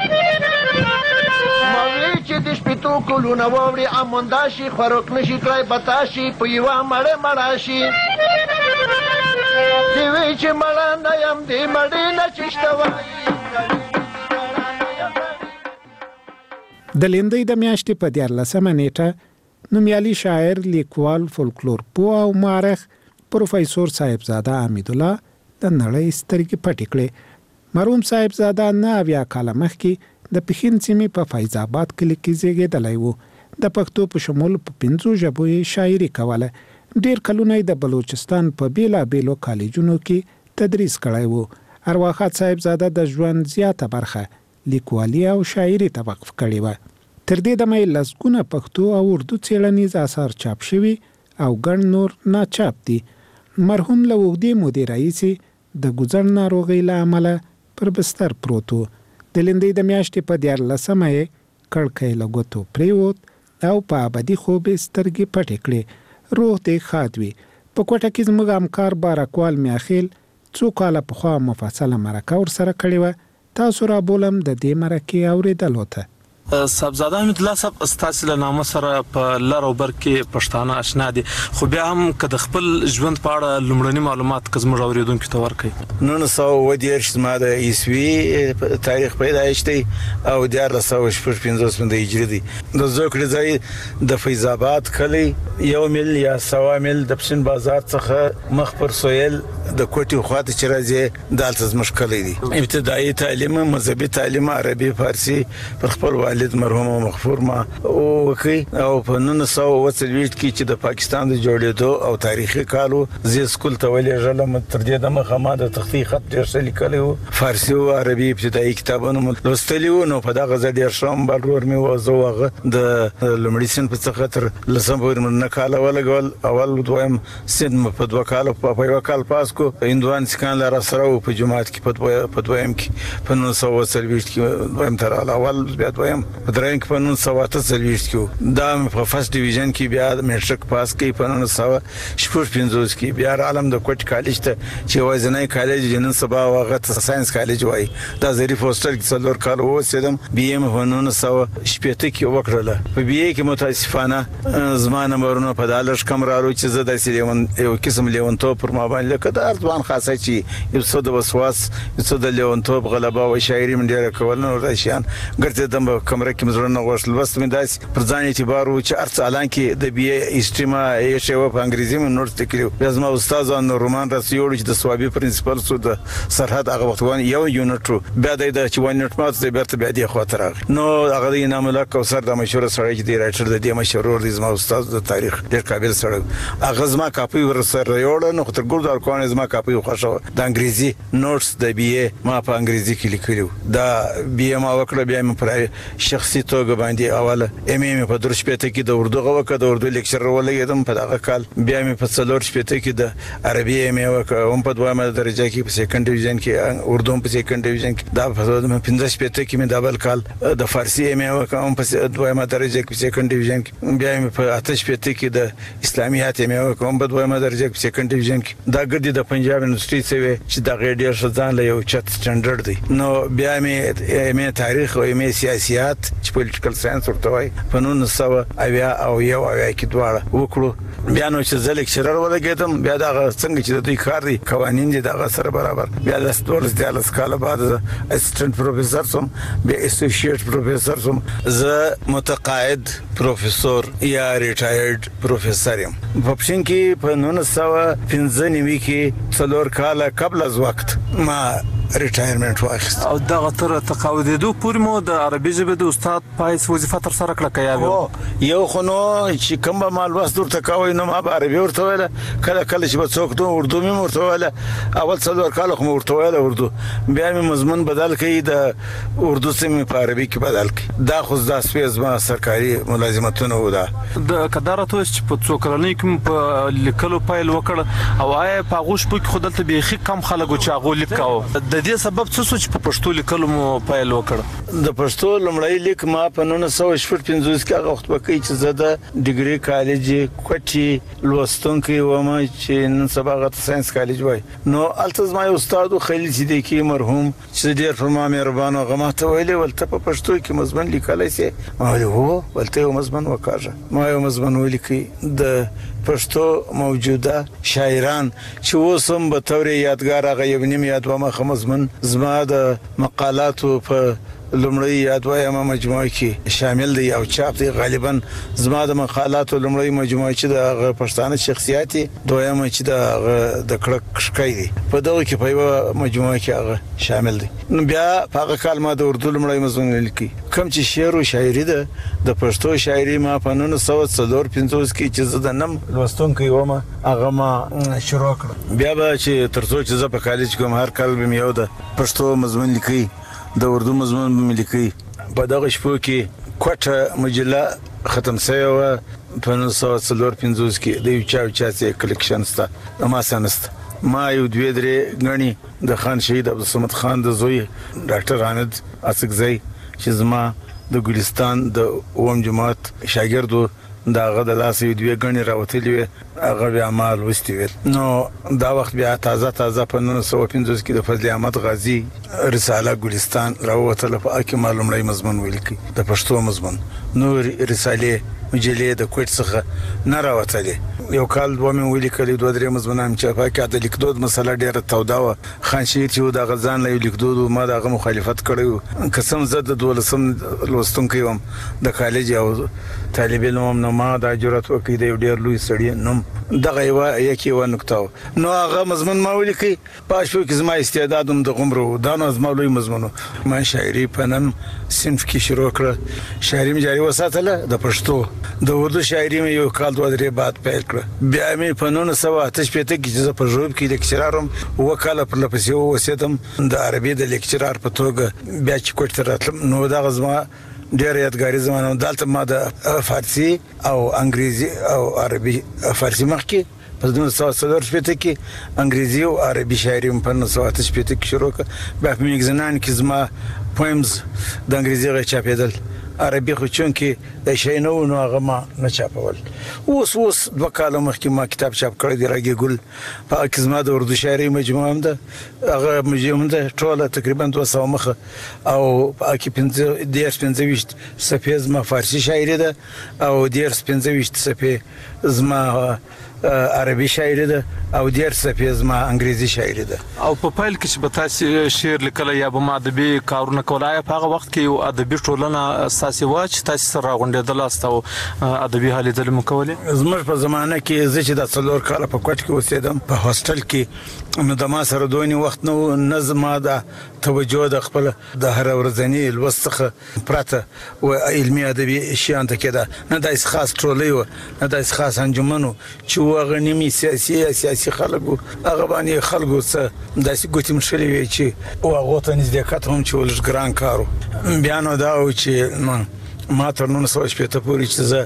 ماوی چې د شپېتو کلونه واوړي امانده شي خوراک نشي کړی بتا شي په یوه مړه مړه شي دی وی چې مړه نه یم دی مړې نه چې شته وایي د لیندۍ د میاشتې په 14مه نیټه نومیالي شاعر لیکوال فولکلور پوه او مورخ پروفیسور صاحبزاده حمیدالله د نړۍ سترګې پټې کړې مرحوم صاحبزاده 9 کاله مخکې د پښین سیمې په فیض آباد کلي کې زیږېدلی و د پښتو په شمول په 5 ژبو یې شاعري کوله ډېر کلونه د بلوچستان په بیلابیلو کالجونو کې تدریس کړی و ارواښاد صاحبزاده د ژوند زیاته برخه لیکوالي او شاعري ته وقف کړې وه تر دې دمه یې لسګونه پښتو او اردو څېړنیز اثار چاپ شوي او ګڼ نور ناچاپ دي مرحوم له اوږدې مودې راهیسې د ګوزڼ ناروغۍ له امله پر بستر پروت و د لیندۍ د میاشتې په 14مه یې کړکۍ له ګوتو پرېوت او په ابدي خوب یې سترګې پټې کړې روح دې ښاد وي په کوټه کې زموږ همکار بارکوال میاخیل څو کاله پخوا مفصله مرکه ورسره کړې وه تاسو رابولم د دې مرکې اورېدلو ته صاحبزاده حمیدالله صاحب ستاسو له نامه سره په لر او بر کې پښتانه آشنا دي خو بیا هم که د خپل ژوند په اړه لومړني معلومات که زموږ اورېدونکو ته ورکړئ 1910 زما د عیسوي تاریخ پیدایش دی او 1455 د هجري دی د زوکړې ځای د فیض آباد کلی 1 میل یا 1.25 میل د پښین بازار څخه مخ پر سویل د کوټي خواته چې راځي دالته زموږ کلی دی ابتدایي تعلیم مذهبي تعلیم عربي فارسي پر خپل والد مرحوم مغفور ما وکي او په 1940 کې چې د پاکستان د جوړېدو او تاریخي کالو زی سکول ته ولې ژلم تر دې د مخه ما د تختی خط ډېر څه لیکلی و فارسي او عربي ابتدایي کتابونه لوستلي و نو په دغه ځای ډېر شوم بل ورور مې و زه هغه د لومړي صنف څخه تر لسم پورې نه کاله ولګول اول دویم صنف په 2 کاله په یو کال پاس آغاز کو هندوان سکان لاره سره په جماعت کې په دویم کې په 1940 کې دویم تر اول بیا دویم په دریم کې په 1948 کې دا په فرست ډیویژن کې بیا میټریک پاس کې په 1955 کې بیا عالم د کوټ کالج ته چې وایزنای کالج جنن سبا واغه ساينس کالج وای دا زری فوستر کې څلور کال وسیدم بي ام په 1970 کې وکړله په بي ای کې متاسفانه زمانه مرونه په دالش کم رارو چې زه د یو قسم لیونتوب پر ما باندې لکه د ارزوان خاصه چې یو څه د وسواس یو څه د لیونتوب غلبه او شاعري من ډیره کول نه ورشيان ګرځې د کمره کې مزرونه غوښل بس مې داس پر ځان اعتبار و چې ارڅ الان کې د بي ای استریما یې شو په انګریزي من نور تکلیو لازم استادان رومان رسیول چې د سوابي پرنسپل سو د سرحد هغه وختوان یو یونټ بیا د چې ون یونټ ماته بیرته بیا دی خاطر نو هغه د انعام الله کوثر د مشهور سړی چې دی رائټر د دې مشهور د زما استاد د تاریخ ډیر قابل سړی هغه زما کاپي ورسره یوړ نو تر ګور د کوان زما کاپي خوښه د انګریزي نوټس د بي ای ما په انګریزي کې لیکلو دا بي ای ما وکړه بیا مې پر شخصي توګه باندې اوله ام ای په درش پته کې د اردو غوکه د اردو لیکچر ولګیدم په دغه کال بیا مې په څلور شپته کې د عربي ام ای وکړه هم په دویمه درجه کې په سیکنډ ډیویژن کې اردو په سیکنډ ډیویژن کې دا په 15 شپته کې مې دبل کال د فارسی ام ای وکړه هم په دویمه درجه کې سیکنډ ډیویژن کې بیا مې په 8 شپته کې د اسلامیات ام ای وکړه هم په دویمه درجه کې سیکنډ ډیویژن کې دا ګردي د پنجاب یونیورسيټي سوي چې د غېډیر شزان له یو چت سټانډرډ دی نو بیا مې ام ای تاریخ او ام ای سیاست چې پولیټیکل ساينس ورته وای په 1900 او یو کې دواړه وکړو بیا نو چې زل لیکچرر ولګیدم بیا دا څنګه چې د دوی کار دي قوانين دي دا سره برابر بیا د ستورز د اسکاله بعد اسسټنټ پروفیسور سم بیا اسوسییټ پروفیسور سم زه متقاعد پروفیسور یا ریټایرډ پروفیسور یم په پښین کې په 1995 کې څلور کال قبل از وخت ما ریټایرمنټ واخیست او دغه تر تقاعدېدو پورې مو د عربي ژبې د استاد پایس وظیفه تر سره کړه کیا یو خو نو چې کوم مال واس دور تکاوي نو ما به عربي ورته ویل کله چې به څوک نو اردو مې ورته ویل اول څلور کال خو ورته ویل اردو بیا مې مضمون بدل کړي د اردو سم په عربي کې بدل کړي دا خو د اسپیز ما سرکاري ملازمتونه ودا د قدرت چې په څوکرنۍ کې په لیکلو پایل وکړ او آیا په غوښ په خودلته به کم خلکو چې هغه لیکاو د دې سبب څه چې په پښتو لیکلو مو پایل وکړ د پښتو لمړی لیک ما په 1955 کې هغه وخت پکې چې زه د ډیګري کالج کوټي لوستونکي وم چې نن سبا غت ساينس کالج وای نو التز ما استاد خلیل صدیقی مرحوم چې ډیر پر ما مهربان او غمته ویلي ولته په پښتو کې مضمون لیکلای سي ما هو ولته مضمون وکړه ما یو مضمون ولیکي د پښتو موجوده شاعران چې وسم به توري یادګار هغه یو نیم یاد و ما مضمون زما د مقالاتو په لمړی یادوایم مجموعه کې شامل دی او چاپ دی غالبا زما د مقالاتو لمړی مجموعه چې د پښتانه شخصیتي دویمه چې د کړک شکای دی په دغه کې په یو مجموعه کې هغه شامل دی نو بیا په هغه کال ما د اردو لمړی مضمون لیکي کوم چې شعر او شاعري ده د پښتو شاعري ما په 1945 کې چې زه د نم لوستونکي ومه هغه ما شروع کړ بیا به چې ترڅو چې زه په کالج کوم هر کال به مې یو د پښتو مضمون لیکي د اردو مضمون به لیکي په دغه شپو کې کوټه مجله ختم شوی و په 1945 کې د یو چا چې کلیکشن ستا ما سنست ما یو دوی درې غني د خان شهید عبدالصمد خان د زوی ډاکټر حامد اسقزی چې زما د ګلستان د اوم جماعت شاګردو دا غد لاسې دوی غني راوتلی هغه بیا مال وستي نو دا وخت بیا تازه په 1950 کې د فضل احمد غازی رساله ګلستان راوتله په کې معلومه مضمون ولیکي د پښتو مضمون نو رساله مجلې د کوټ څخه نه راوتله یو کال دوه مې ولیکلې دوه درې مضمونام چې په کې د لیکدود مسله ډیره تودا و خان شهید چې د غزان له لیکدود ما دغه مخالفت کړو قسم زده دولسم لوستونکي وم د کالج او طالب علم نو ما د جرأت وکړ د ډیر لوی سړی نوم دغه یو نقطه نو هغه مضمون ما ولیکي پښتو کې زما استعدادم د غمرو دا نو زما لوی مضمون ما شاعري پنم صنف کې شروع کړ شاعري مې جاري وساتله د پښتو د اردو شاعري مې یو کال دوه درې بعد پیل کړ بیا مې په 1985 کې چې په ژوب کې لیکچرارم وکاله پر لپسې وسیدم د عربي د لیکچرار په توګه بیا چې کوټ راتلم نو دا غزما ډېر یادګاري زمانه دلته ما د فارسی او انګریزي او عربي فارسی مخکې په 1940 کې انګریزي او عربي شاعري په 1980 کې شروع کړ. بیا په میګزینان کې زما پویمز د انګریزي غږ چاپېدل، عربي خو چون کې د شي نو هغه ما نه چاپول. اوس 2 کال مخکې ما کتاب چاپ کړی دی راګي ګل، په کې زما د اردو شاعري مجموعه هم ده، هغه مجموعه ده ټوله تقریبا 200 مخه، او په کې 15 صفحې زما فارسی شاعري ده او 15 صفحې زما عربي شاعري ده او 10 صفحې زما انګریزي شاعري ده. او په پایل کې چې به تاسو شعر لیکل یا به ادبي کارونه کولای په هغه وخت کې یو ادبي ټولنه اساسي و چې تاسو سره غونډېدل استو ادبي حالې دل مکولې. زموږ په زمانه کې زه چې د څلور کال په کوټ کې اوسېدم په هاستل کې، نو د ما سره دوی وخت نو نظم د توجه د خپل د هر ورځنی لوستخه پراته او علمي ادبي شیان ته کېده، نه د خاص ټولې و نه د خاص انجمنو چې وغنیمي سیاسي خلکو هغه باندې خلکو څه داسې ګوتې مشلې وي چې او هغه ته نزدېکت هم چې ولش ګران کارو. بیا نو دا و چې ما تر 1980 پورې چې زه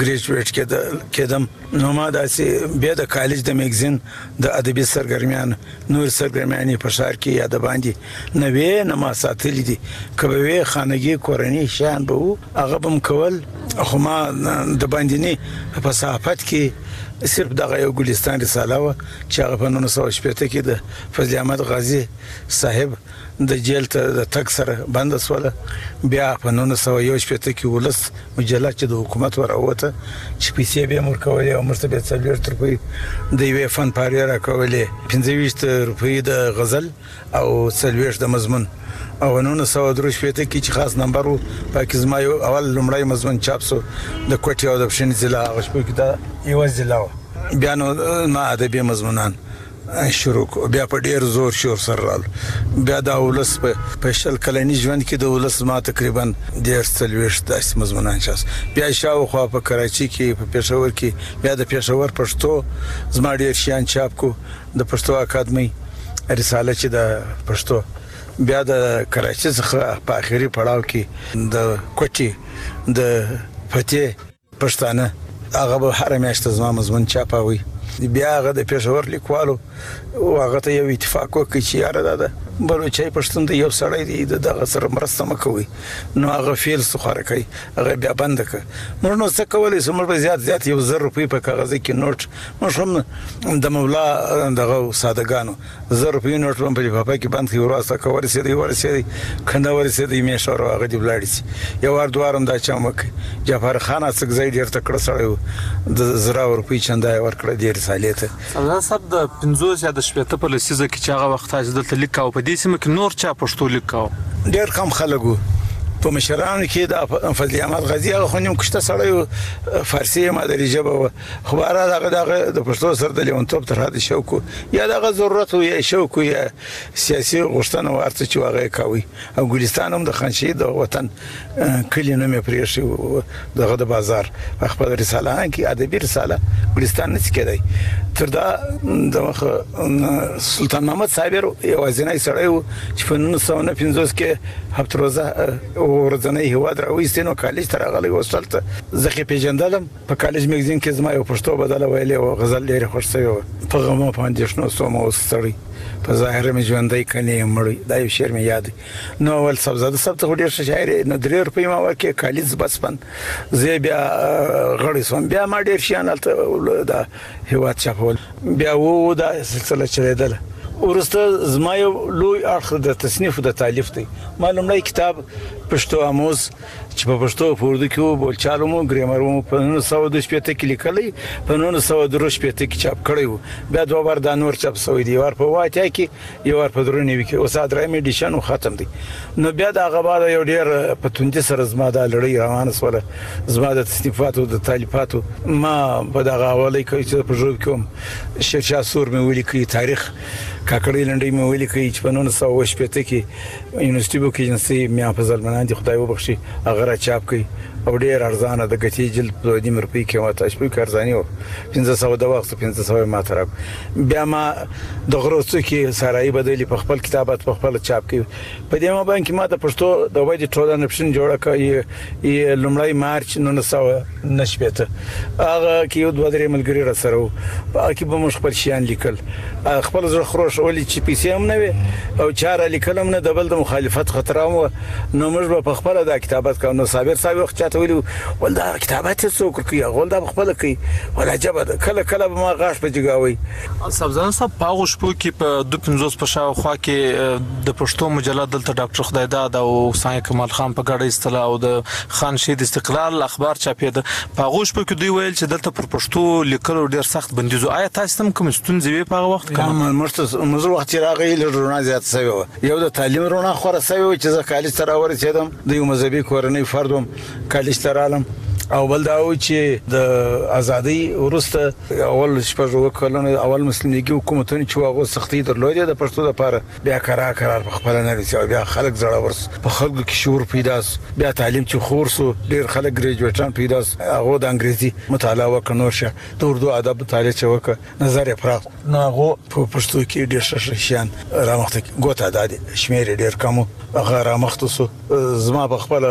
ګریجویټ کېدم، نو ما داسې بیا د کالج د میګزین د ادبي سرګرمیان نور سرګرمیانې په ښار کې یا د باندې نه وې نه ما ساتلي دي، که به وې خانګي کورنۍ شیان به وو هغه به م کول، خو ما د باندې نه په صحافت کې صرف دغه یو ګلستان رساله وه چې هغه په 1980 کې د فضل احمد غازي صاحب د جیل ته د تک سره بند سوله. بیا په 1981 کې ولس مجله چې د حکومت وراوته چې پیسې به مور کولې او مرسته به 40 روپۍ د یوې فن پارې را کولې، 15 روپۍ د غزل او 40 د مضمون، او 1983 کې چې خاص نمبر وو پاکستان زما یو اول لومړی مضمون چاپ سو د کوټي او د پښین ضلع هغه شپه کې دا یو ضلع. بیا نو ما ادبي مضمونان شروع کو، بیا په ډیر زور شور سره رال، بیا د ولس په شل کلنی ژوند کې د ولس ما تقریبا 140 داسې مضمونان شاس. بیا شاوخوا په کراچي کې په پېښور کې بیا د پېښور پښتو زما ډیر شیان چاپ کو، د پښتو اکاډمي رساله چې د پښتو، بیا د کراچي څخه په اخیری پړاو کې د کوټي د فتح پښتانه هغه به هر میاشت زما مضمون چاپاوي. بیا هغه د پېښور لیکوالو او هغه ته یو اتفاق وکړي چې یاره دا بلوچي پښتون د یو سړی دی دغه سره مرسته مکوي، نو هغه فیل سخاره کوي، هغه بیا بند کړ. موږ نو څه کولای سو، موږ به زیات 1000 روپۍ په کاغذ کې نوٹ، موږ هم د مولا دغه سادهګانو 1000 روپۍ نوٹ په لفافه کې بند کړو، واسطه کول سي کنده ورسېدی مې شور هغه دی بلاړي. یو ور دوارم دا چا مکه جعفر خان څنګه زید ډیر تکړه سړی د 1000 روپۍ چنده ورکړه دی رسالې ته. الله صاحب د 50 یا د 70 په لسیزه کې چې هغه وخت چې دلته لیکاو په دې سیمه کې نور چا پښتو لیکاو، ډیر کم خلکو په مشرانو کې د فضل احمد غازي هغه خو نیم کشته سړی فارسی مادری ژبه خو هغه د پښتو سره د لیونتوب تر حد شوق یا دغه ضرورت یا شوق یا سیاسي غوښتنه ورته چې هغه کوي. او ګلستان هم د خانشي د وطن کلی نوم پرېښی دغه د بازار خپل رساله کې ادبي رساله ګلستان نه کېدای. تر دا د سلطان محمد صابر یوازینی سړی و چې په 1950 کې هفت روزه ورځنی هواد راوېستې، نو کالج ته راغلی هوسټل ته زه یې پیژندلم. په کالج میګزین کې زما یو پښتو بدله ویلې او غزل ډېرې خوښ شوې وه، په غمو په اندېښنو سوم اوس ستړی په ظاهره مې ژوندی کنې مړی، دا یو شعر مې یاد دی. نو اول صاحبزاده صاحب ته خو ډېر ښه شاعر یې، نو 3 روپۍ ما ورکړې کالج بسپن، زه بیا غړی سوم، بیا ما ډېر شیان هلته د هېواد چاپول، بیا دا سلسله چلېدله. ورسته زما یو لوی اړخ د تصنیف د تالیف دی. ما لومړی کتاب پښتو آموز چې په پښتو په اردو کې و، بولچال مو ګرامر مو په 1920 کې لیکلی، په 1930 کې چاپ کړی و. بیا 2 بار دا نور چاپ شوی دی، یو په واټیا کې یو په درونی کې، اوس درېمې ایډیشن ختم دی. نو بیا دا غبار یو ډیر په توندې سره زما د لړۍ روانه سوله، زما د تصنیفاتو د تالیفاتو ما په دغه حواله کې چې په ژوند کې شیرشاه سور مې ولیکي، تاریخ کاکړی لنډۍ مې ولیکي چې په 1980 کې یونیورسيټي بوک ایجنسي میا فضل منان دي خدای وبخشي هغه را چاپ کړي، او ډیر ارزانه د غتی جلد په 2 روپۍ قیمت شپې کارزانی و 1500 د وخت 1500 ما تر بیا ما د غروڅو کې سارای بدلی په خپل کتابات په خپل چاپ کې په دې ما باندې ما د پښتو د وایي ټولنه نپشن جوړه کړې لومړی مارچ 1990 هغه کې یو دوه درې ملګری را سره وو په کې به مخ خپل شیان لیکل خپل زړه خروش ولې چې پیسې هم نه وي او چاره لیکلم نه د بل د مخالفت خطر هم نو موږ په خپل د کتابات کوو. صابر صاحب وخت چاته ویلو ولدا کتابات څوک کوي غول د خپل کوي ولا جبه کله کله ما غاښ په جګاوي. سبزان صاحب پاغو شپو کې په 250 په شاوخوا کې د پښتو مجله دلته ډاکټر خدایداد او سای کمال خان په ګډه استلا او د خان شهید استقلال اخبار چاپېده. پاغو شپو کې دوی ویل چې دلته پر پښتو لیکلو ډیر سخت بندیزو. آیا تاسو هم کوم ستونزې وي په وخت کې؟ موږ وخت راغی لرونه زیات سوي یو د تعلیم رونه خوره سوي چې زه کالج تر ورسېدم د یو مذهبي کورنۍ فردوم کالج تر عالم او بل دا و چې د ازادي ورسته اول شپږ کلونه اول مسلمانګي حکومتونه چې هغه سختي درلوده د پښتو لپاره بیا قرار په خپل نه رسېو بیا خلک زړه ورس په خلکو کې شعور پیدا بیا تعلیم چې خورسو ډیر خلک ګریجویټان پیدا هغه د انګریزي مطالعه وکړو شه د اردو ادب مطالعه چوکه نظر پراخ نو هغه په پښتو کې ډیر شیان رامخته ګوته دادي شمیر ډیر کم هغه رامخته سو زما په خپل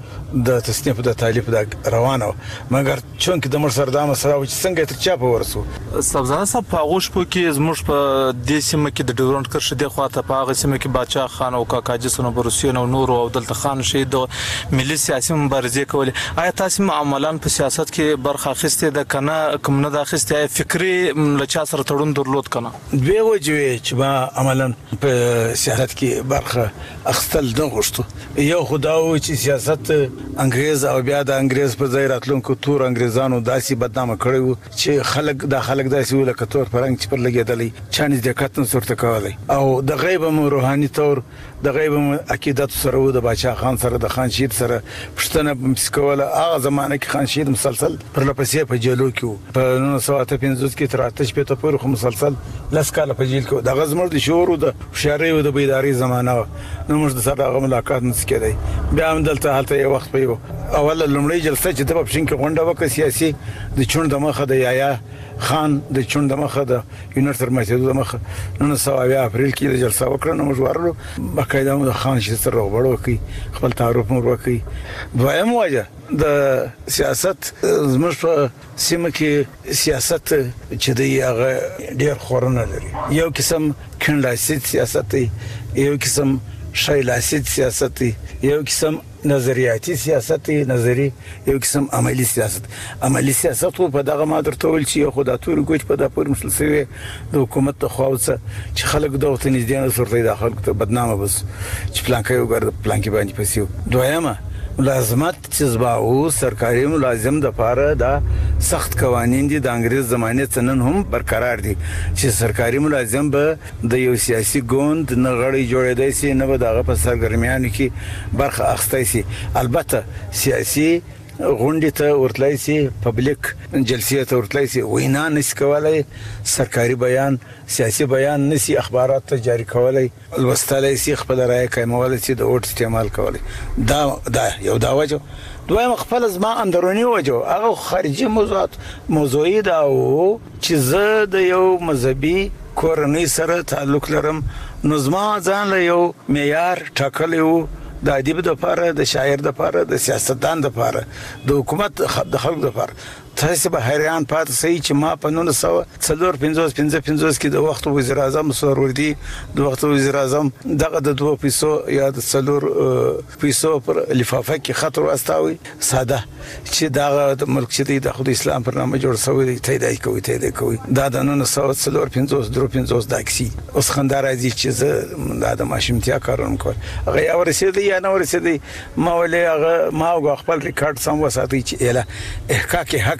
د تصنیف د تالیف د روانه مګر چونکه د مرسر د مسره چې څنګه تر چا په ورسو. سبزانه صاحب په غوښ په کې زموږ په د سیمه کې د ډیورنټ کرښه د خواته په هغه سیمه کې باچا خان او کاکاجي سونو بروسیون او نور او دلته خان شهید ملي سیاسي مبارزې کولې. آیا تاسو عملاً په سیاست کې برخه اخیستې ده کنه کوم نه د اخیستې فکری لچا سره تړون درلود کنه؟ دوی وجوي چې ما عملاً په سیاست کې برخه اخستل نه غوښتو. یو خداو چې سیاست انګريز او بیا د انګريز په ځای راتلونکو تور انګريزانو داسي بدنامه کړی وو چې خلک داسي ولکه تور پرنګ چې پر لګیدلې چانه د کتن صورت کولای او د غیب مو روحاني تور د غیب مو عقیدت سره وو د باچا خان سره د خان شهید سره پښتنه مسکوله هغه زمانه کې خان شهید مسلسل پر لپسې په جیلو کې په 1950 کې تر 8 په پورې خو مسلسل لاس کاله په جیل کې د غزمر د شعور او د شاري او د بیداری زمانه نو موږ د سره هغه ملاقات نسکېدای. بیا هم دلته حالت یو وخت اول لومړی جلسه چې د پښین کې غونډه وکړه سیاسي د چون د مخه د یایا خان د چون د مخه د یونیورسيټي مرکز د مخه 19 اپریل کې د جلسه وکړه نو موږ ورلو باقاعده د خان شي سره وړو کې خپل تعارف مو وکړي. دویم وجه د سیاست زموږ په سیمه کې سیاست چې د هغه ډیر خورونه لري. یو قسم کنداسي سیاست یو قسم شایلاسي سیاست یو قسم نظریاتي سیاست نظری یو قسم عملی سیاست. عملی سیاست په دغه ما درته ویل چې خو د تور ګوت په د پور مسلسل د حکومت ته خواوسه چې خلک د وطن دې نه سورته د خلکو ته بدنامه بس چې پلانکې وګرځي پلانکې باندې پسیو. دویمه ملازمت چې زباو سرکاري ملازم د پاره دا سخت قوانين دي د انګريز زمانه څنن هم برقرار دي چې سرکاري ملازم به د یو سیاسي ګوند نه غړي جوړېدای شي نه به دغه په سرګرمیانو کې برخه اخستای شي. البته سیاسي غونډې ته ورتلای شي پبلک جلسې ته ورتلای شي وینا نس کولای سرکاري بیان سیاسي بیان نسی اخبارات ته جاری کولای الوستلای شي خپل رائے کوي چې د اوټ استعمال کولای. دا یو دا وجه. دویم خپل زما اندرونی وجه هغه خارجي موضوعي دا او چې زه د یو مذهبي کورنۍ سره تعلق لرم نو زما ځان له یو معیار ټاکلی وو د ادیب د لپاره د شاعر د لپاره د سیاستدان د لپاره د حکومت د خلکو د لپاره. تاسو به حیران پات سئ چې ما په 1955 کې د وخت وزیر اعظم سروردی د وخت وزیر اعظم دغه د 2 پیسو یا د 4 پیسو پر لفافه کې خط واستاوي ساده چې دغه د ملک چې د خود اسلام پر نامه جوړ شوی دی تایید کوي دا د 1955 د اکسی اوس خندار راځي چې زه د ماشومتیا کارونه کوم هغه یا ورسېدی یا نه ورسېدی ما ولې هغه ما خپل ریکارډ سم وساتي چې اله احقاق حق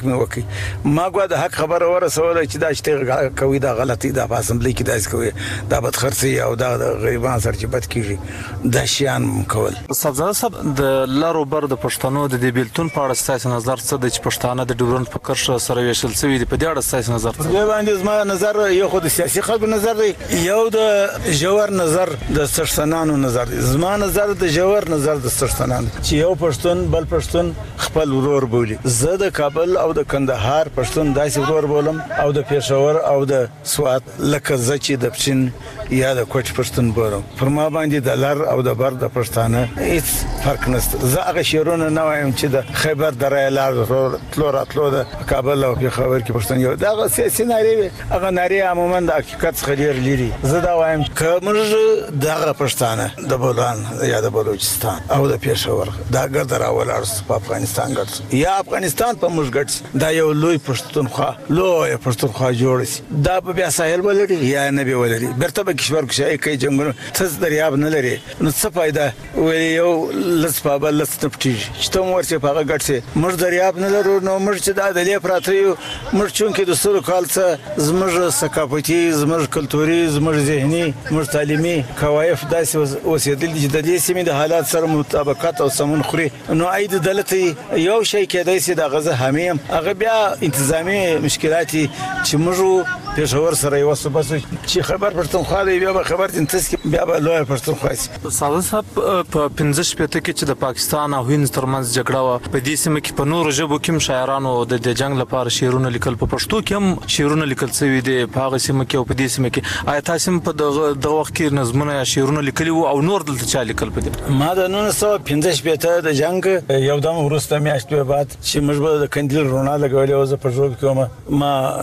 حق مې وکړي ما ګویا د حق خبره ورسوله چې دا چې کوي دا غلطي دا په اسمبلی کې داسې کوي دا بدخرڅي او دا د غریبانو سره چې بد کېږي دا شیان کول. صاحبزاده صاحب د لر او بر د پښتنو د دې بیلتون په اړه ستاسو نظر څه دی چې پښتانه د ډیورنډ په کرښه سره ویشل شوي دي په دې اړه ستاسو نظر څه دی؟ باندې زما نظر یو خو د سیاسي خلکو نظر دی یو د ژور نظر د سرسنانو نظر دی. زما نظر د ژور نظر د سرسنانو چې یو پښتون بل پښتون خپل ورور بولي. زه د کابل او د کندهار پښتون داسې ورور بولم او د پېښور او د سوات لکه زه چې د پښین یا د کوټ پښتون بولم. پر ما باندې د لر او د بر د پښتانه هیڅ فرق نشته. زه هغه شعرونه نه وایم چې د خیبر دره لار تلو راتلو د کابل او پېښور کې پښتون یو دغه سیاسي نارې هغه نارې عموما د حقیقت څخه ډېر لري. زه دا وایم که موږ دغه پښتانه د بولان یا د بلوچستان او د پېښور دا ګرد راولاړ په افغانستان ګرځي یا افغانستان په موږ ګرځي دا یو لوی پښتونخوا لوی پښتونخوا جوړ شي. دا په بیا ساحل ولري یا نه به ولري برته به کشور کشای کوي جنگونه تاسو دریاب نه لري نو څه فائدہ ویل یو لس په بل لس نپټي چې ته ورته په هغه ګټه موږ دریاب نه لرو نو موږ چې دا د لې پراته یو موږ چونکې د سلو کال څخه زموږ ثقافتي زموږ کلتوري زموږ ذهني موږ تعلیمي کوایف داسې اوسېدل چې د دې سیمې د حالات سره مطابقت او سمون خوري نو اید دلته یو شی کېدای شي د غزه حمیم هغه بیا انتظامی مشکلات چې موږ پېښور سره یو څه بس چې خبر پښتونخوا دی بیا به خبر انتس کې بیا به لوی پښتونخوا شي. ساده صاحب په 15 شپته کې چې د پاکستان او هند ترمنځ جګړه و په دې سیمه کې په نورو ژبو کې شاعرانو د جنگ لپاره شعرونه لیکل په پښتو کې هم شعرونه لیکل شوي دي په هغه سیمه کې او په دې سیمه کې آیا تاسو په دغه وخت کې نظمونه یا شعرونه لیکلي او نور دلته چا لیکل په دې؟ ما د 1915 شپته د جنگ یو دم وروسته میاشتې بعد چې موږ به د کندل رونا لګولې او زه په ژوند کې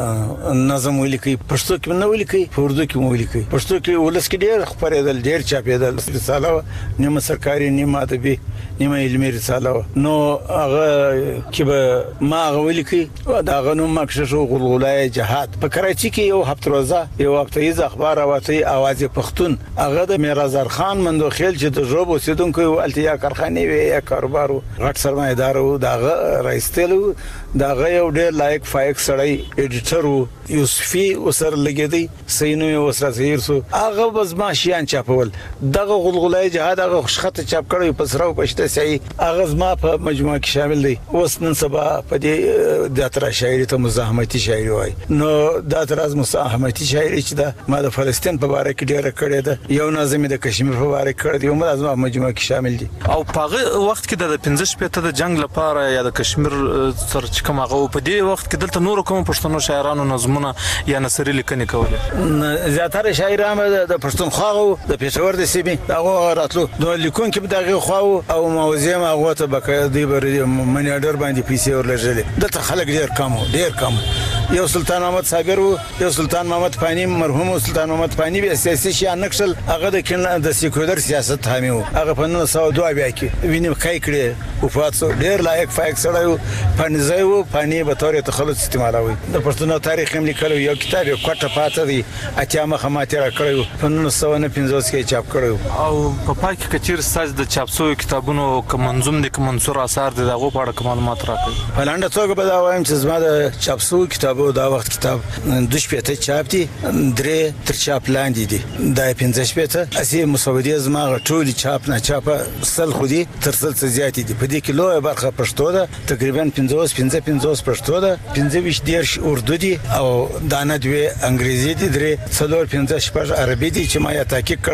ما نظم ولیکي پښتو کې نه ولیکي په اردو کې مو ولیکي پښتو کې ولس کې ډېر خبرېدل ډېر چاپېدل رساله نیمه سرکاري نیمه ادبي نیمه علمي رساله نو هغه کې به ما هغه ولیکي دا غنو مکشش او غلغلای جهاد په کراچي کې یو هفت روزه یو هفتهیز اخبار راوتی आवाज پښتون هغه د میرزر خان مندوخیل چې د جوب اوسیدونکو التیا کارخانه وی یا کاروبارو غټ سرمایدارو دا رئیستلو دا یو ډېر لایق فایق سړی ایډیټر یوسفي وسر لګیدي سینو وسره زیر سو هغه بزما شیان چاپول دغه غلغلای جهاد هغه خوشخطه چاپ کړی په سره پښته سي هغه زما په مجموعه کې شامل دی اوس نن سبا په دې د اترا شاعري ته مزاحمتي شاعري وای نو د اترا مزاحمتي شاعري چې دا ما د فلسطین په اړه کې ډیره کړې ده یو نظم د کشمیر په اړه کړی یو مزما مجموعه کې شامل دي او په وخت کې د 15 شپته د جنگ لپاره یا د کشمیر سره کوم هغه په دې وخت کې دلته نور کوم پښتنو شاعرانو نظمونه یا نثري لیکنې کولې زیاتره شاعرانو د پښتونخوا او د پېښور د سیمې دا راتلو نو لیکون کې دغه خو او موضوع ما غوته بقایدی بر منیډر باندې پیسې ورلږلې دلته خلک ډیر کم یو سلطان محمد صابر یو سلطان محمد فانی مرحوم سلطان محمد فانی به سیاسي شیا نقشل هغه د سیکولر سیاست حامی وو هغه په 1902 بیا کې وینم کای کړي وفات سو ډیر لایق فایق سره فنیزای وو فانی به تور تخلص استعمالوي د پښتنو تاریخ هم لیکلو یو کتاب کوټه پاته دی اتیا مخه ماته را کړو په 1950 کې چاپ کړو او په پای کې کچیر ساز د چاپ شوی کتابونو کوم منظوم دي کوم منصور اثار دي دغه په اړه معلومات راکړي فلانډه څوک به دا وایم چې زما د چاپ شوی کتابو دا وخت کتاب د شپته چاپ دي درې تر چاپ لاندې دي دا 15 شپته اسی مسودی زما ټول چاپ نه چاپ سل خو دي تر سل زیات دي په دې کې لوی برخه پښتو ده تقریبا 50 پښتو ده 25 دیرش اردو دي او دانه دوی انګریزي دي درې څلور 15 شپږ عربي دي چې ما یا تحقیق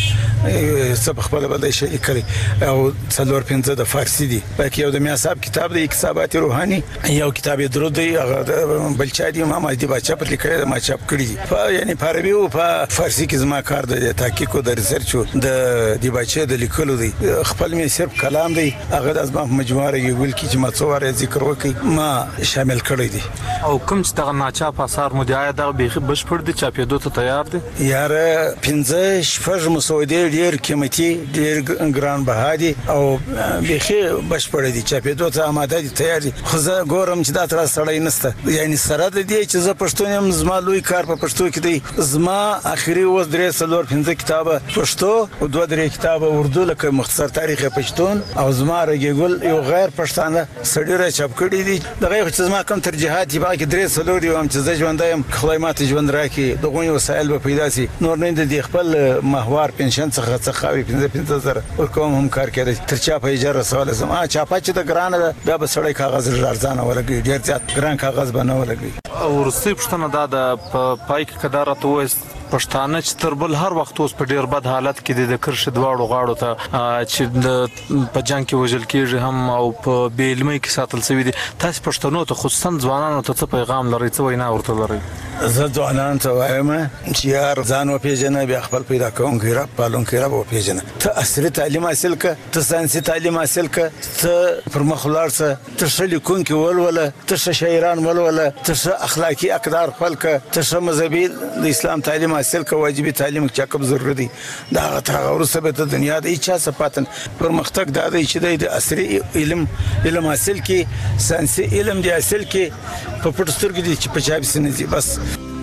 کړی سب خپل بل شي کړی او څلور 15 د فارسی دي باقي یو د میا صاحب کتاب دی حسابات روحاني یو کتاب درود دی بل چا دی ما دې بچا په لیکل ما چاپ کړی یعنی په عربي او په فارسی کې زما کار د تحقیق او د ریسرچ د دې بچا د لیکلو دی خپل می صرف کلام دی هغه د ازما مجموعه یوګل کې چې ما څواره ذکر وکي ما شامل کړی دی او کوم چې دغه ناچاپ اثار مو دی آیا دغه به بشپړ دي چاپېدو ته تیار دي یار 15 شپږ مسودې ډیر قیمتي ډیر ګران بها دي او به بشپړ دي چاپېدو ته آماده دي تیار دي خو زه ګورم چې دا تر سړی نسته یعنی سره سره د دې چې زه پښتون یم زما لوی کار په پښتو کې دی زما اخري اوس 3-4-5 کتابه پښتو او 2-3 کتابه اردو لکه مختصر تاریخ پښتون او زما رګګل یو غیر پښتانه سړی را چاپ کړی دي دغه چې زما کوم ترجیحات دی باقي 3-4 دی هم چې زه ژوندایم خدای ماته ژوند راکړي دغه وسایل به پیدا سي نور نه د خپل محور پنشن څخه خاوي 15,000 ورکوم هم کار کوي تر چا په اجازه سوال زما چاپا چې د ګرانه بیا به سړی کاغذ ارزانه ولګي ډیر زیات ګران کاغذ بنه ولګي او ورسې پښتنه دا د پای کې قدرت وست پښتانه چې تر بل هر وخت اوس په ډیر بد حالت کې د کرش دواړو غاړو ته چې په جنگ کې وژل کېږي هم او په بیلمۍ کې ساتل شوی دي تاسو پښتنو ته خصوصا ځوانانو ته څه پیغام لري څه وینا ورته لري زه ځوانانو ته وایم چې یار ځان وپېژنه بیا خپل پیدا کوونکی رب پالونکی رب وپېژنه ته عصري تعلیم حاصل کړه ته ساینسي تعلیم حاصل کړه ته پر مخ ولاړ شه ته ښه لیکونکي ولوله ته ښه شاعران ولوله ته ښه اخلاقي اقدار خپل کړه ته ښه مذهبي د اسلام تعلیم حاصل کړه واجبي تعلیم چاکب ضروري دی دا غتر ورسره به ته دنیا د اچا صفاتن پرمختګ دا دی چې د عصري علم حاصل کی ساینسي علم دی حاصل کی په پټستر کې دي چې په چا بسنه دي بس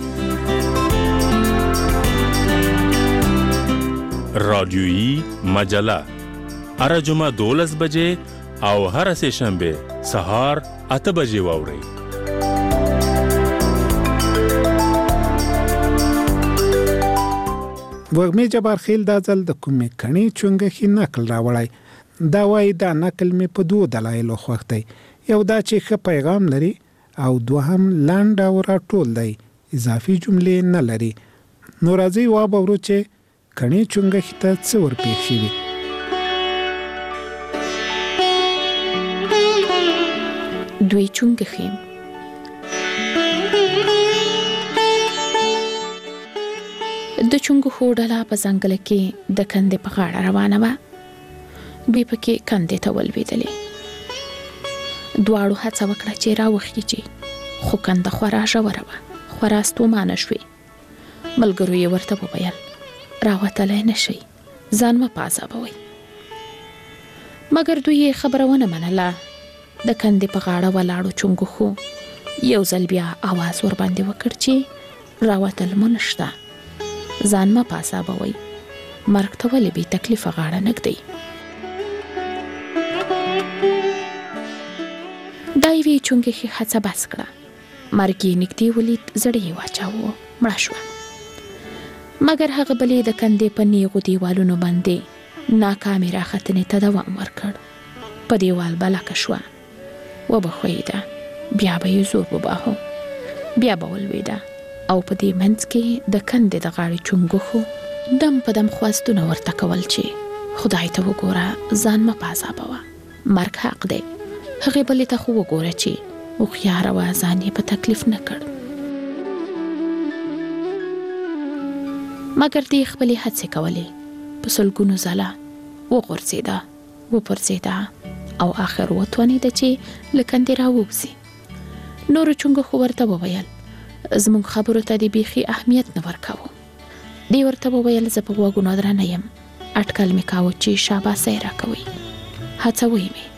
رادیویی مجله هر جمعه 12 بجې او هر سه شنبه سهار 8 بجې واورئ وګمې جبار خیل دا ځل د کومې کڼې چونګښې نقل راوړی دا وایي دا نقل مې په 2 دلایلو خوښ دی یو دا چې ښه پیغام لري او دوهم لنډ او راټول دی اضافي جملې نه لري نو راځئ واورو چې کڼې چونګښې ته څه ورپېښ شوي دوی چونګښې د چونګښو ډله په ځنګل کې د کندې په غاړه روانه وه دوی پکې کندې ته ولوېدلې دواړو هڅه وکړه چې راوخیږي خو کنده خورا ژوره وه خورا ستومانه شوې ملګرو یې ورته وویل راوتلی نه شئ ځان مه په عذابوئ مګر دوی یې خبره ونه منله د کندې په غاړه ولاړو چونګښو یو ځل بیا اواز ورباندې وکړ چې راوتل مو نشته ځان مه په عذابوئ مرګ ته ولې بې تکلیفه غاړه نږدئ دا یوې چونګښې هڅه بس کړه مرګ یې نږدې ولید زړه یې واچاوه مړه شوه مګر هغه بلې د کندې په نیغو دیوالونو باندې ناکامې راختنې ته دوام ورکړ په دیوال بلکه شوه وبښویده بیا به یې زور وباهه بیا به ولوېده او په دې منځ کې د کندې د غاړې چونګښو دم په دم خواستونه ورته کول چې خدای ته وګوره ځان مه په عذابوه مرګ حق دی هغې بلې ته خو وګوره چې هوښیاره وه ځان یې په تکلیف نه کړ مګر دې خپلې هڅې کولې په سلګونو ځله وغورځېده وپرځېده او آخر وتوانېده چې له کندې راووځي نورو چونګښو ورته وویل زموږ خبرو ته دې بیخي اهمیت نه ورکوو دې ورته وویل زه په غوږونو درنه یم اټکل مې کاوه چې شاباسۍ راکوئ هڅوئ مې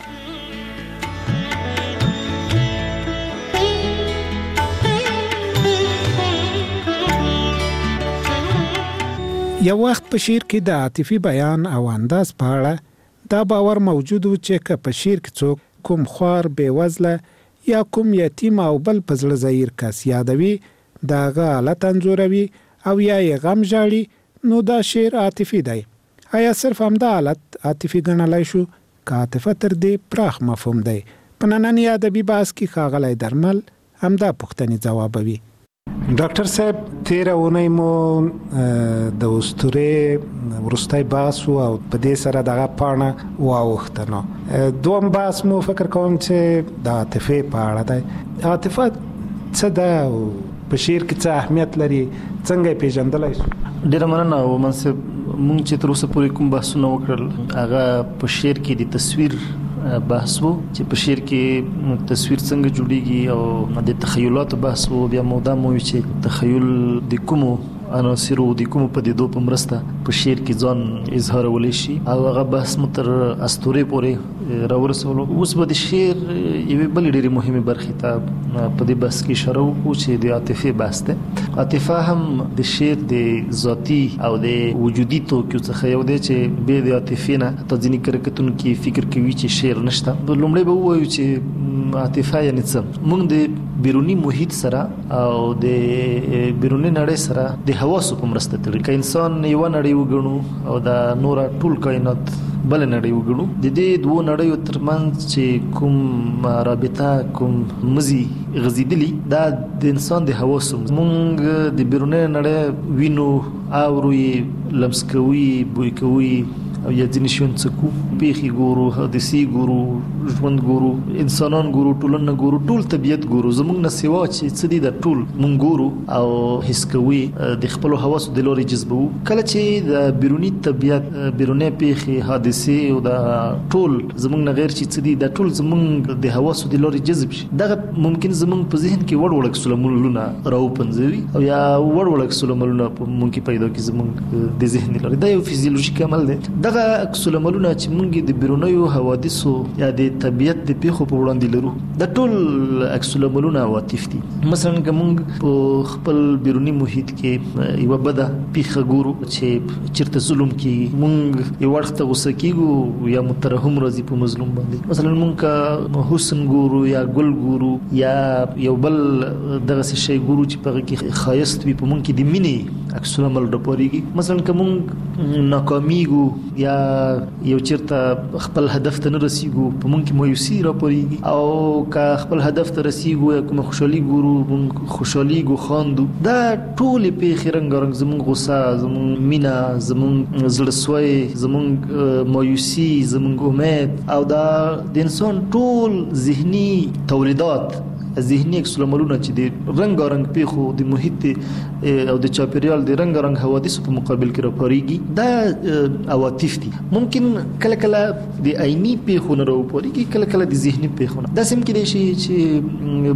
یو وخت په شعر کې د عاطفي بیان او انداز په اړه دا باور موجود و چې که په شعر کې څوک کوم خوار بېوزله یا کوم یتیم او بل په زړه ځیر کس یادوي د هغه حالت انځوروي او یا یې غم ژاړي نو دا شعر عاطفي دی آیا صرف همدا حالت عاطفي ګڼلی شو که عاطفه تر دې پراخ مفهوم دی په ننني ادبي بحث کې ښاغلی درمل همدا پوښتنې ځوابوي ډاکټر صاحب تیره اونۍ مو د اسطورې وروستی بحث و او په دې سره دغه پاڼه واوښته نو دوم بحث مو فکر کوم چې د عاطفې په اړه دی عاطفه څه ده او په شعر کې څه اهمیت لري څنګه یې پیژندلی شو ډېره مننه منصب مونږ چې تر اوسه پورې کوم بحثونه وکړل هغه په شعر کې د تصویر بحث وو چې په شعر کې تصویر څنګه جوړیږي او د تخیلاتو بحث وو بیا مو دا مو چې تخیل د کومو عناصرو د کومو پدیدو په مرسته په په شعر کې ځان اظهارولای شي او هغه بحث متر اسطوري پورې راورسولو. اوس به د شعر یوه بل ډېری مهمه برخه ته په دې بحث کې اشاره وکړو چې د عاطفه بحث ده. عاطفه هم د شعر د ذاتی او د وجودي توکو څخه یو دی چې به د عاطفه نه تځنی کرکتون کې فکر کوي چې شعر نشته. لومړی به وایو چې عاطفه یعنی څه؟ موږ د بیرونی محیط سره او د بیرونی نړۍ سره د حواسو په مرسته تړي. که انسان یو نړۍ وګڼو او د نور ټول کائنات بل نړۍ وګڼو، د دې دوه نړیو ترمنځ چې کوم رابطه کوم مزي غزیدلی دا د انسان د حواسو. موږ د بیرونی نړۍ وینو، اورو، لمس کوي، بوی کوي او یا ځینې شیان څکو، پیښې ګورو، حادثې ګورو، ژوند ګورو، انسانان ګورو، ټولنه ګورو، ټول طبیعت ګورو. زموږ نه سوا چې څه دي دا ټول موږ ګورو او حس کوي، د خپل حواسو د لوري جذبو. کله چې د بیرونی طبیعت، بیرونی پیښې، حادثې او دا ټول زموږ نه غیر چې څه دي دا ټول زموږ د حواسو د لوري جذب شي، دغه ممکن زموږ په ذهن کې وړ عکس العملونه راوپنځوي او یا وړ عکس العملونه ممکن پیدا کړي زموږ د ذهن لوري. دا یو فزیولوژیک عمل دی. دغه عکس العملونه چې موږ د بیرونیو حوادثو یا د طبیعت د پیښو په وړاندې لرو، د ټول عکس العملونه عواطف دي. مثلا که موږ په خپل بیرونی محیط کې یو بده پیښه ګورو چې چیرته ظلم کیږي، موږ یو وخت غوسه کیږو یا مترحم راځي په مظلوم باندې. مثلا موږ حسن ګورو یا ګل ګورو یا یو بل دغه شی ګورو چې په کې خایست وي، په موږ کې د مینې عکس العمل راپوريږي. مثلا که موږ ناکامیږو یا یو چیرته خپل هدف ته نه رسیږو، په موږ کې مایوسي راپوريږي. او که خپل هدف ته رسیږو یا کوم خوشحالي ګورو، موږ خوشحاليږو، خاندو. دا ټول پیښې رنګارنګ زموږ غوسه، زموږ مینا، زموږ زړسوي، زموږ مایوسي، زموږ امید او دا د انسان ټول ذهني تولیدات، ذهني عکس العملونه چې د رنګارنګ پیښو د محیط او د چاپیریال د رنګارنګ حوادثو په مقابل کې راپوريږي، دا عواطف دي. ممکن کله کله د عیني پیښو نه راپوريږي، کله کله د ذهني پیښو نه. دا سم کې دی چې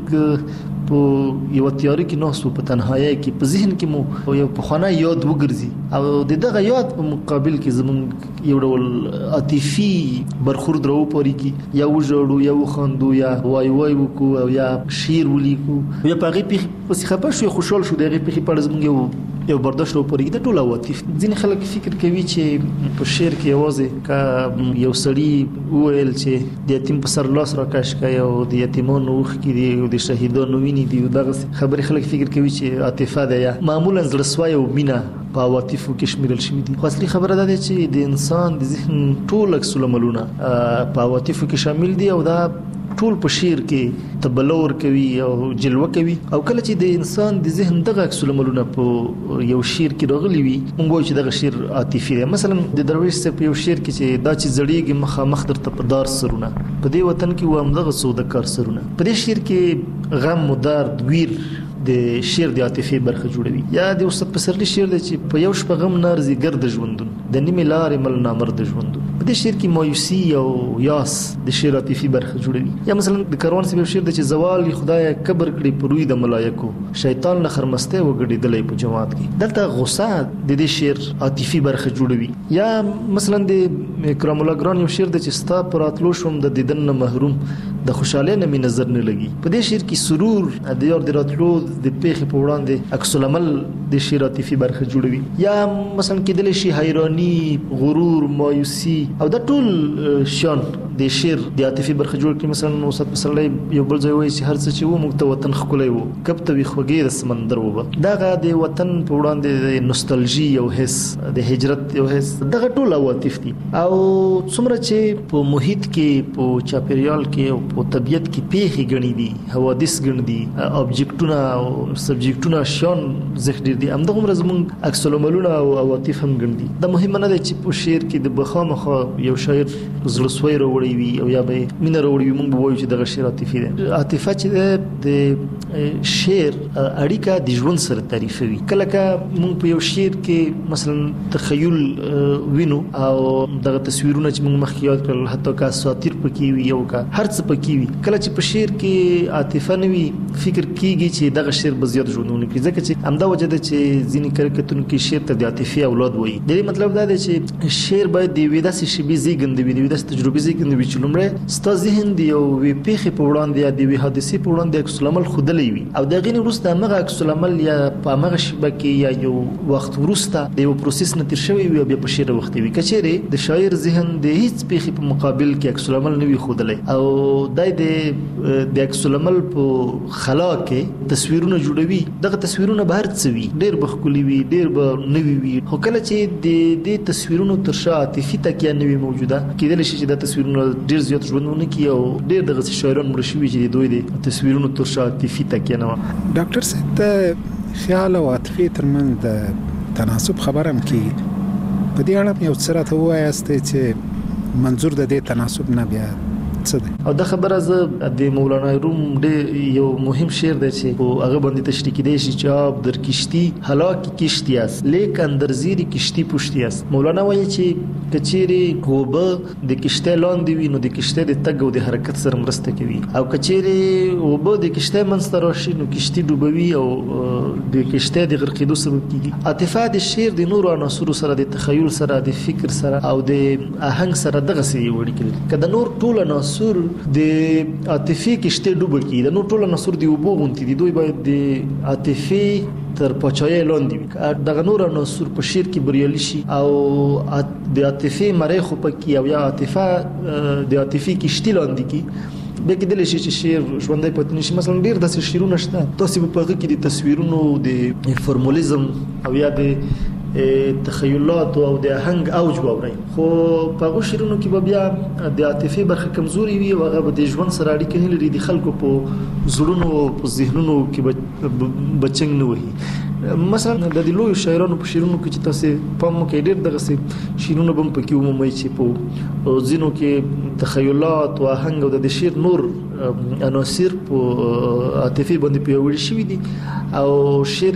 موږ په یو تیاری کې نو په تنهایی کې په ذهن کې مو یو په خانه یاد وګرځي او د دغه یاد په مقابل کې زموږ یو ډول عاطفي برخورد راپوريږي، یا وژړو یا وخاندو یا وای وای وکړو او یا شعر ولیکو یا په هغه پیښې پسې خپه شو، خوشحال شو، دغه پیښې په اړه زموږ یو برداشت راپوريږي. د ټول عواطف. ځینې خلک فکر کوي چې په شعر کې یوازې کا یو سړی وویل چې د یتیم په سر لاس راکش کوي او د یتیمانو اوښ کې دي او د شهیدانو ویني دي، دغه خبرې خلک فکر کوي چې عاطفه ده یا معمولا زړسوي او مینا په عواطفو کې شمیرل شوی دي. خو اصلي خبره ده چې د انسان د ذهن ټول عکس العملونه په عواطفو کې شامل دي او دا ټول په شعر کې تبلور کوي او جلوه کوي. او کله چې د انسان د ذهن دغه عکس العملونه په یو شعر کې راغلي وي، موږ وایو چې دغه شعر عاطفي دی. مثلا د درویش صاحب په یو شعر کې چې دا چې زړیږي مخامخ درته په دار سرونه، په دې وطن کې و هم دغه سوداګر سرونه. په دې شعر کې غم و درد ویر د شعر د عاطفي برخه جوړوي. یا د استاد پسرلی شعر دی چې په یو شپه غم نارزي ګرد ژوندون، د نیمه لارې مل نامرد ژوندون. په دې شعر کې مایوسي او یاس د شعر عاطفي برخه جوړوي. یا مثلا د کاروان صاحب شعر دی چې زوال خدای کبر کړي پروي د ملایکو، شیطان له خرمسته وګړي په جماعت کې. دلته غصه د دې شعر عاطفي برخه جوړوي. یا مثلا د اکرام الله ګران یو شعر دی چې ستا پر اتلو شوم د دیدن نه محروم، د خوشاله نه می نظر نه لګي. په دې شعر کې سرور د یار د راتلو د پیښې په وړاندې عکس العمل د شعر عاطفي برخه جوړوي. یا مثلا کېدل شي حیرانی، غرور، مایوسي او د ټول شان د شعر د عاطفي برخه جوړ کړي. مثلا استاد پسرلی یو بل ځای وایي چې هر څه چې و موږ ته وطن ښکلی و، کب ته وي خوږې د سمندر وبه. دغه د وطن په وړاندې د نوستالژي یو حس، د هجرت یو حس، دغه ټول عواطف دي. او څومره چې په محیط کې، په چاپیریال کې او په طبیعت کې پیښې ګڼي دي، حوادث ګڼي دي، ابجیکټونه او سبجیکټونه شیان زخ ډیر دي، همدغه عمر زموږ عکس العملونه او عواطف هم ګڼي دي. دا مهمه نه ده چې په شعر کې د بخامخه یو شاعر زړسوي راوړي وي او یا به مینه راوړي وي، موږ به وایو چې دغه شعر عاطفي دی. عاطفه چې د شعر اړیکه د ژوند سره تعریفوي. کله که موږ په یو شعر کې مثلا تخیل وینو او دغه تصویرونه چې موږ مخکې یاد کړل حتی که اساطیر پکې وي او که هر څه پکې وي، کله چې په شعر کې عاطفه نه وي فکر کیږي چې دغه شعر به زیات ژوندونه کړي، ځکه چې همدا وجه ده چې ځینې کرکټونکي شعر ته د عاطفي اولاد وایي. د دې مطلب دا دی چې شعر باید د یوې داسې شیبې زیږنده وي، د یوې داسې تجربې زیږنده وي چې لومړی ستا ذهن د یوې پېښې په وړاندې یا د یوې حادثې په وړاندې عکس العمل ښودلی وي او د هغې نه وروسته همغه عکس العمل یا په همغه شیبه کې یا یو وخت وروسته د یو پروسس نه تېر شوی وي او بیا په شعر اوښتی وي. که چیرې د شاعر ذهن د هیڅ پېښې په مقابل کې عکس العمل نه وي ښودلی او دی د عکس العمل په خلا کې تصویرونه جوړوي، دغه تصویرونه به هر څه وي، ډېر به ښکلي وي، ډېر به نوي وي، خو کله چې د دې تصویرونو تر شا عاطفي تکیه نه وي موجوده، کېدلی شي چې دا تصویرونه ډېر زیات ژوندونه کړي او ډېر دغسې شاعران مړه شوي چې د دوی د تصویرونو تر شا عاطفي تکیه نه وه. ډاکټر صاحب د خیال او عاطفې ترمنځ د تناسب خبره هم کېږي، په دې اړه یو څه راته ووایاست چې منظور د دې تناسب نه بیا څه دی؟ او دا خبره زه د مولانا روم ډېر یو مهم شعر دی چې په هغه باندې تشریح کیدی شي چې آپ در کشتی هلاک کشتی است لیکن در زیر کشتی پشتی است. مولانا وایي چې که چیرې اوبه د کشتۍ لاندې وي نو د کشتۍ د تګ او د حرکت سره مرسته کوي، او که چیرې اوبه د کشتۍ منځته راشي نو کشتي ډوبوي او د کشتۍ د غرقېدو سبب کیږي. عاطفه د شعر د نورو عناصرو سره، د تخیل سره، د فکر سره او د آهنګ سره دغسې یو اړیکه لري. که د نور ټول عناصر د عاطفي کشتۍ ډوبه کړي، د نور ټول عناصر د اوبو غوندې دي، دوی باید د عاطفي تر پاچایۍ لاندې وي. دغه نور عناصر په شعر کې بریالي شي او د عاطفي مرۍ خو پکې او یا عاطفه د عاطفي کشتۍ لاندې کړي، بیا کېدلی شي چې شعر ژوندی پاتې نه شي. مثلا ډېر داسې شعرونه شته، تاسې به په هغه کې د تصویرونو د فورمولیزم او یا د تخیلات او د آهنګ اوج واورئ، خو په هغو شعرونو کې به بیا د عاطفې برخه کمزوري وي او هغه به د ژوند سره اړیکه نه لري، د خلکو په زړونو او په ذهنونو کې به چنګ نه وهي. مثلا د دې لویو شاعرانو په شعرونو کې چې تاسې پام وکړئ ډېر دغسې شعرونه به هم پکې ومومئ چې په ځینو کې تخیلات او آهنګ او د شعر نور عناصر په عاطفې باندې پیاوړي شوي دي او شعر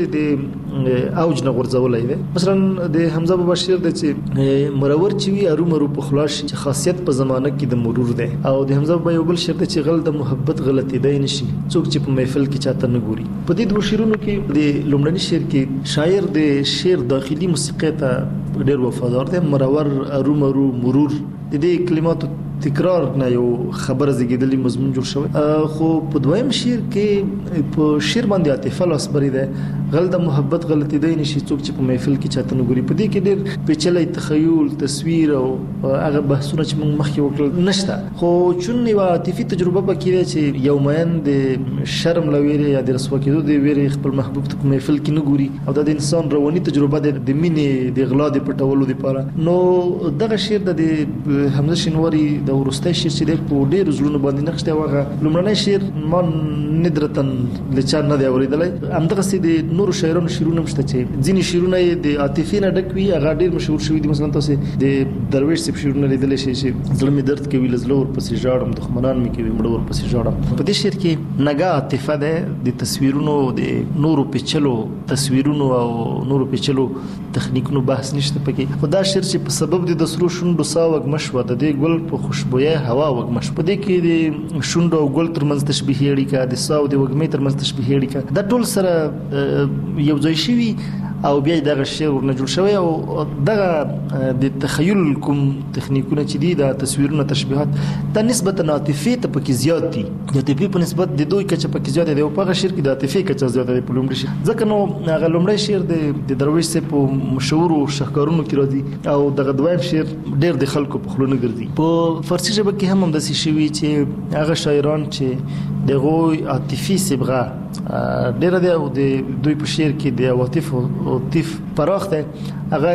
د اوج نه غورځولی دی. مثلا د حمزه بابا شعر دی چې مرور چې وي ارومرو په خلاص شي، چې خاصیت په زمانه کې د مرور دی. او د حمزه بابا یو بل شعر دی چې غل د محبت غلطېدی نه شي څوک چې په محفل کې چاته نه ګوري. په دې دوه شعرونو کې د لومړني شعر کې شاعر د شعر داخلي موسیقۍ ته ډېر وفادار دی. مرور ارومرو مرور د دې کلماتو تکرار نه یو خبره زیږیدلی مضمون جوړ شوی، خو په دویم شعر کې په شعر باندې عاطفه لاس بری ده، غل د محبت غلطېدی نه شي څوک چې په محفل کې چاته نه ګوري. په دې کې ډېر پیچلی تخیل، تصویر او هغه بحثونه چې موږ مخکې وکړل نشته، خو چون یوه عاطفي تجربه پکې ده چې یو مین د شرم له ویرې یا د رسوا کېدو د ویرې خپل محبوب ته په محفل کې نه ګوري او دا د انسان رواني تجربه ده د مینې د غلا د پټولو دپاره. نو دغه شعر د حمزه شینواري د وروستی شعر چې دی په ډېرو زړونو باندې نقش دی او هغه لومړنی شعر ما ندرتن له چا نه دی اورېدلی. همدغسې د نورو شاعرانو شعرونه هم شته چې ځینې شعرونه یې د عاطفې نه ډک وي، هغه ډېر مشهور شوي دي. مثلا تاسې د درویش صاحب شعرونه لیدلی شئ چې زړه مې درد کوي له زړه ورپسې ژاړم، دښمنان مې کوي مړه ورپسې ژاړم. په دې شعر کې نګه عاطفه ده، د تصویرونو د نورو پیچلو تصویرونو او نورو پیچلو تخنیکونو بحث نشته پکې. خو دا شعر چې په سبب د سرو شونډو سا وږمه شوه، د دې ګل په خوشبویه هوا وږمه شوه، په دې کې د شونډو او ګل ترمنځ تشبیهي اړیکه، د سا او د وږمې ترمنځ تشبیهي اړیکه، دا ټول سره یو ځای شوي او بیا دغه شعر ورنه جوړ شوی او دغه د تخیل کوم تخنیکونه چې دي د تصویرونه تشبیهات دا نسبتا عاطفې ته پکې زیات دي، د عاطفې په نسبت د دوی کچه پکې زیاته دی او په هغه شعر کې د عاطفې کچه زیاته دی په لومړي شعر. ځکه نو هغه لومړی شعر د درویش صاحب په مشهورو شاهکارونو کې راځي او دغه دویم شعر ډېر د خلکو په خوله نه ګرځي. په فارسي ژبه کې هم همداسې شوي چې هغه شاعران چې د هغوی عاطفي صبغه ډېره دی او د دوی په شعر کې د عواطف او طیف پراخ دی، هغه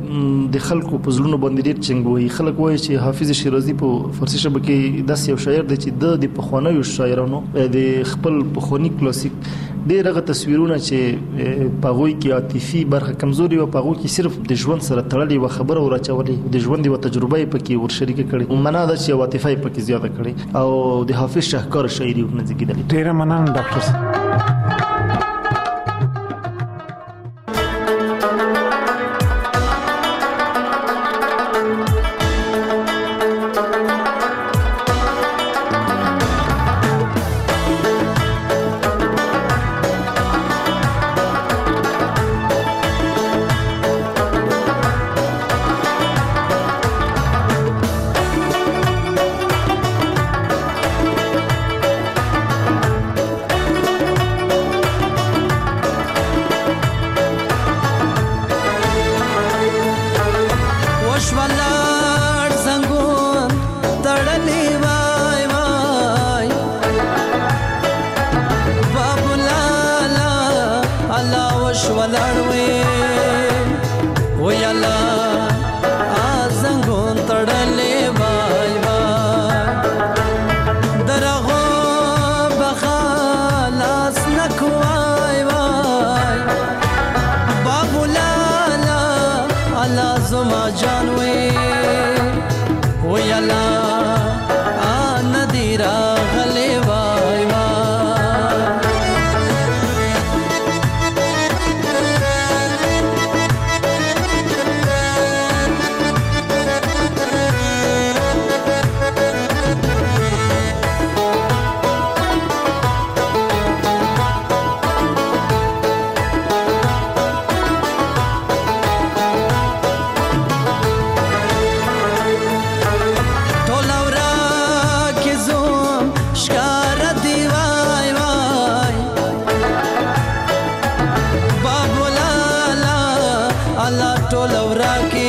د خلکو په زړونو باندې ډېر چنګ وهي. خلک وایي چې حافظ شیرازي په فارسي ژبه کې داسې یو شاعر دی چې د پخوانیو شاعرانو د خپل پخواني کلاسیک ډېر هغه تصویرونه چې په هغوی کې عاطفي برخه کمزوري وه، په هغوی کې صرف د ژوند سره تړلې یوه خبره ور د ژوند یوه تجربه یې پکې ورشریکه کړې، معنا ده چې عاطفه یې پکې زیاته کړې او د حافظ شاهکار شاعري ورنه زیږېدلې. ډېره مننه ډاکټر صاحب. باش ولاړ وې و یالا زنګون تړلې وای وای درغو بخلاص نکوای وای بابو لالا الله زما جان وې و یالا ندیرا غلې وای وای ټول ورا کې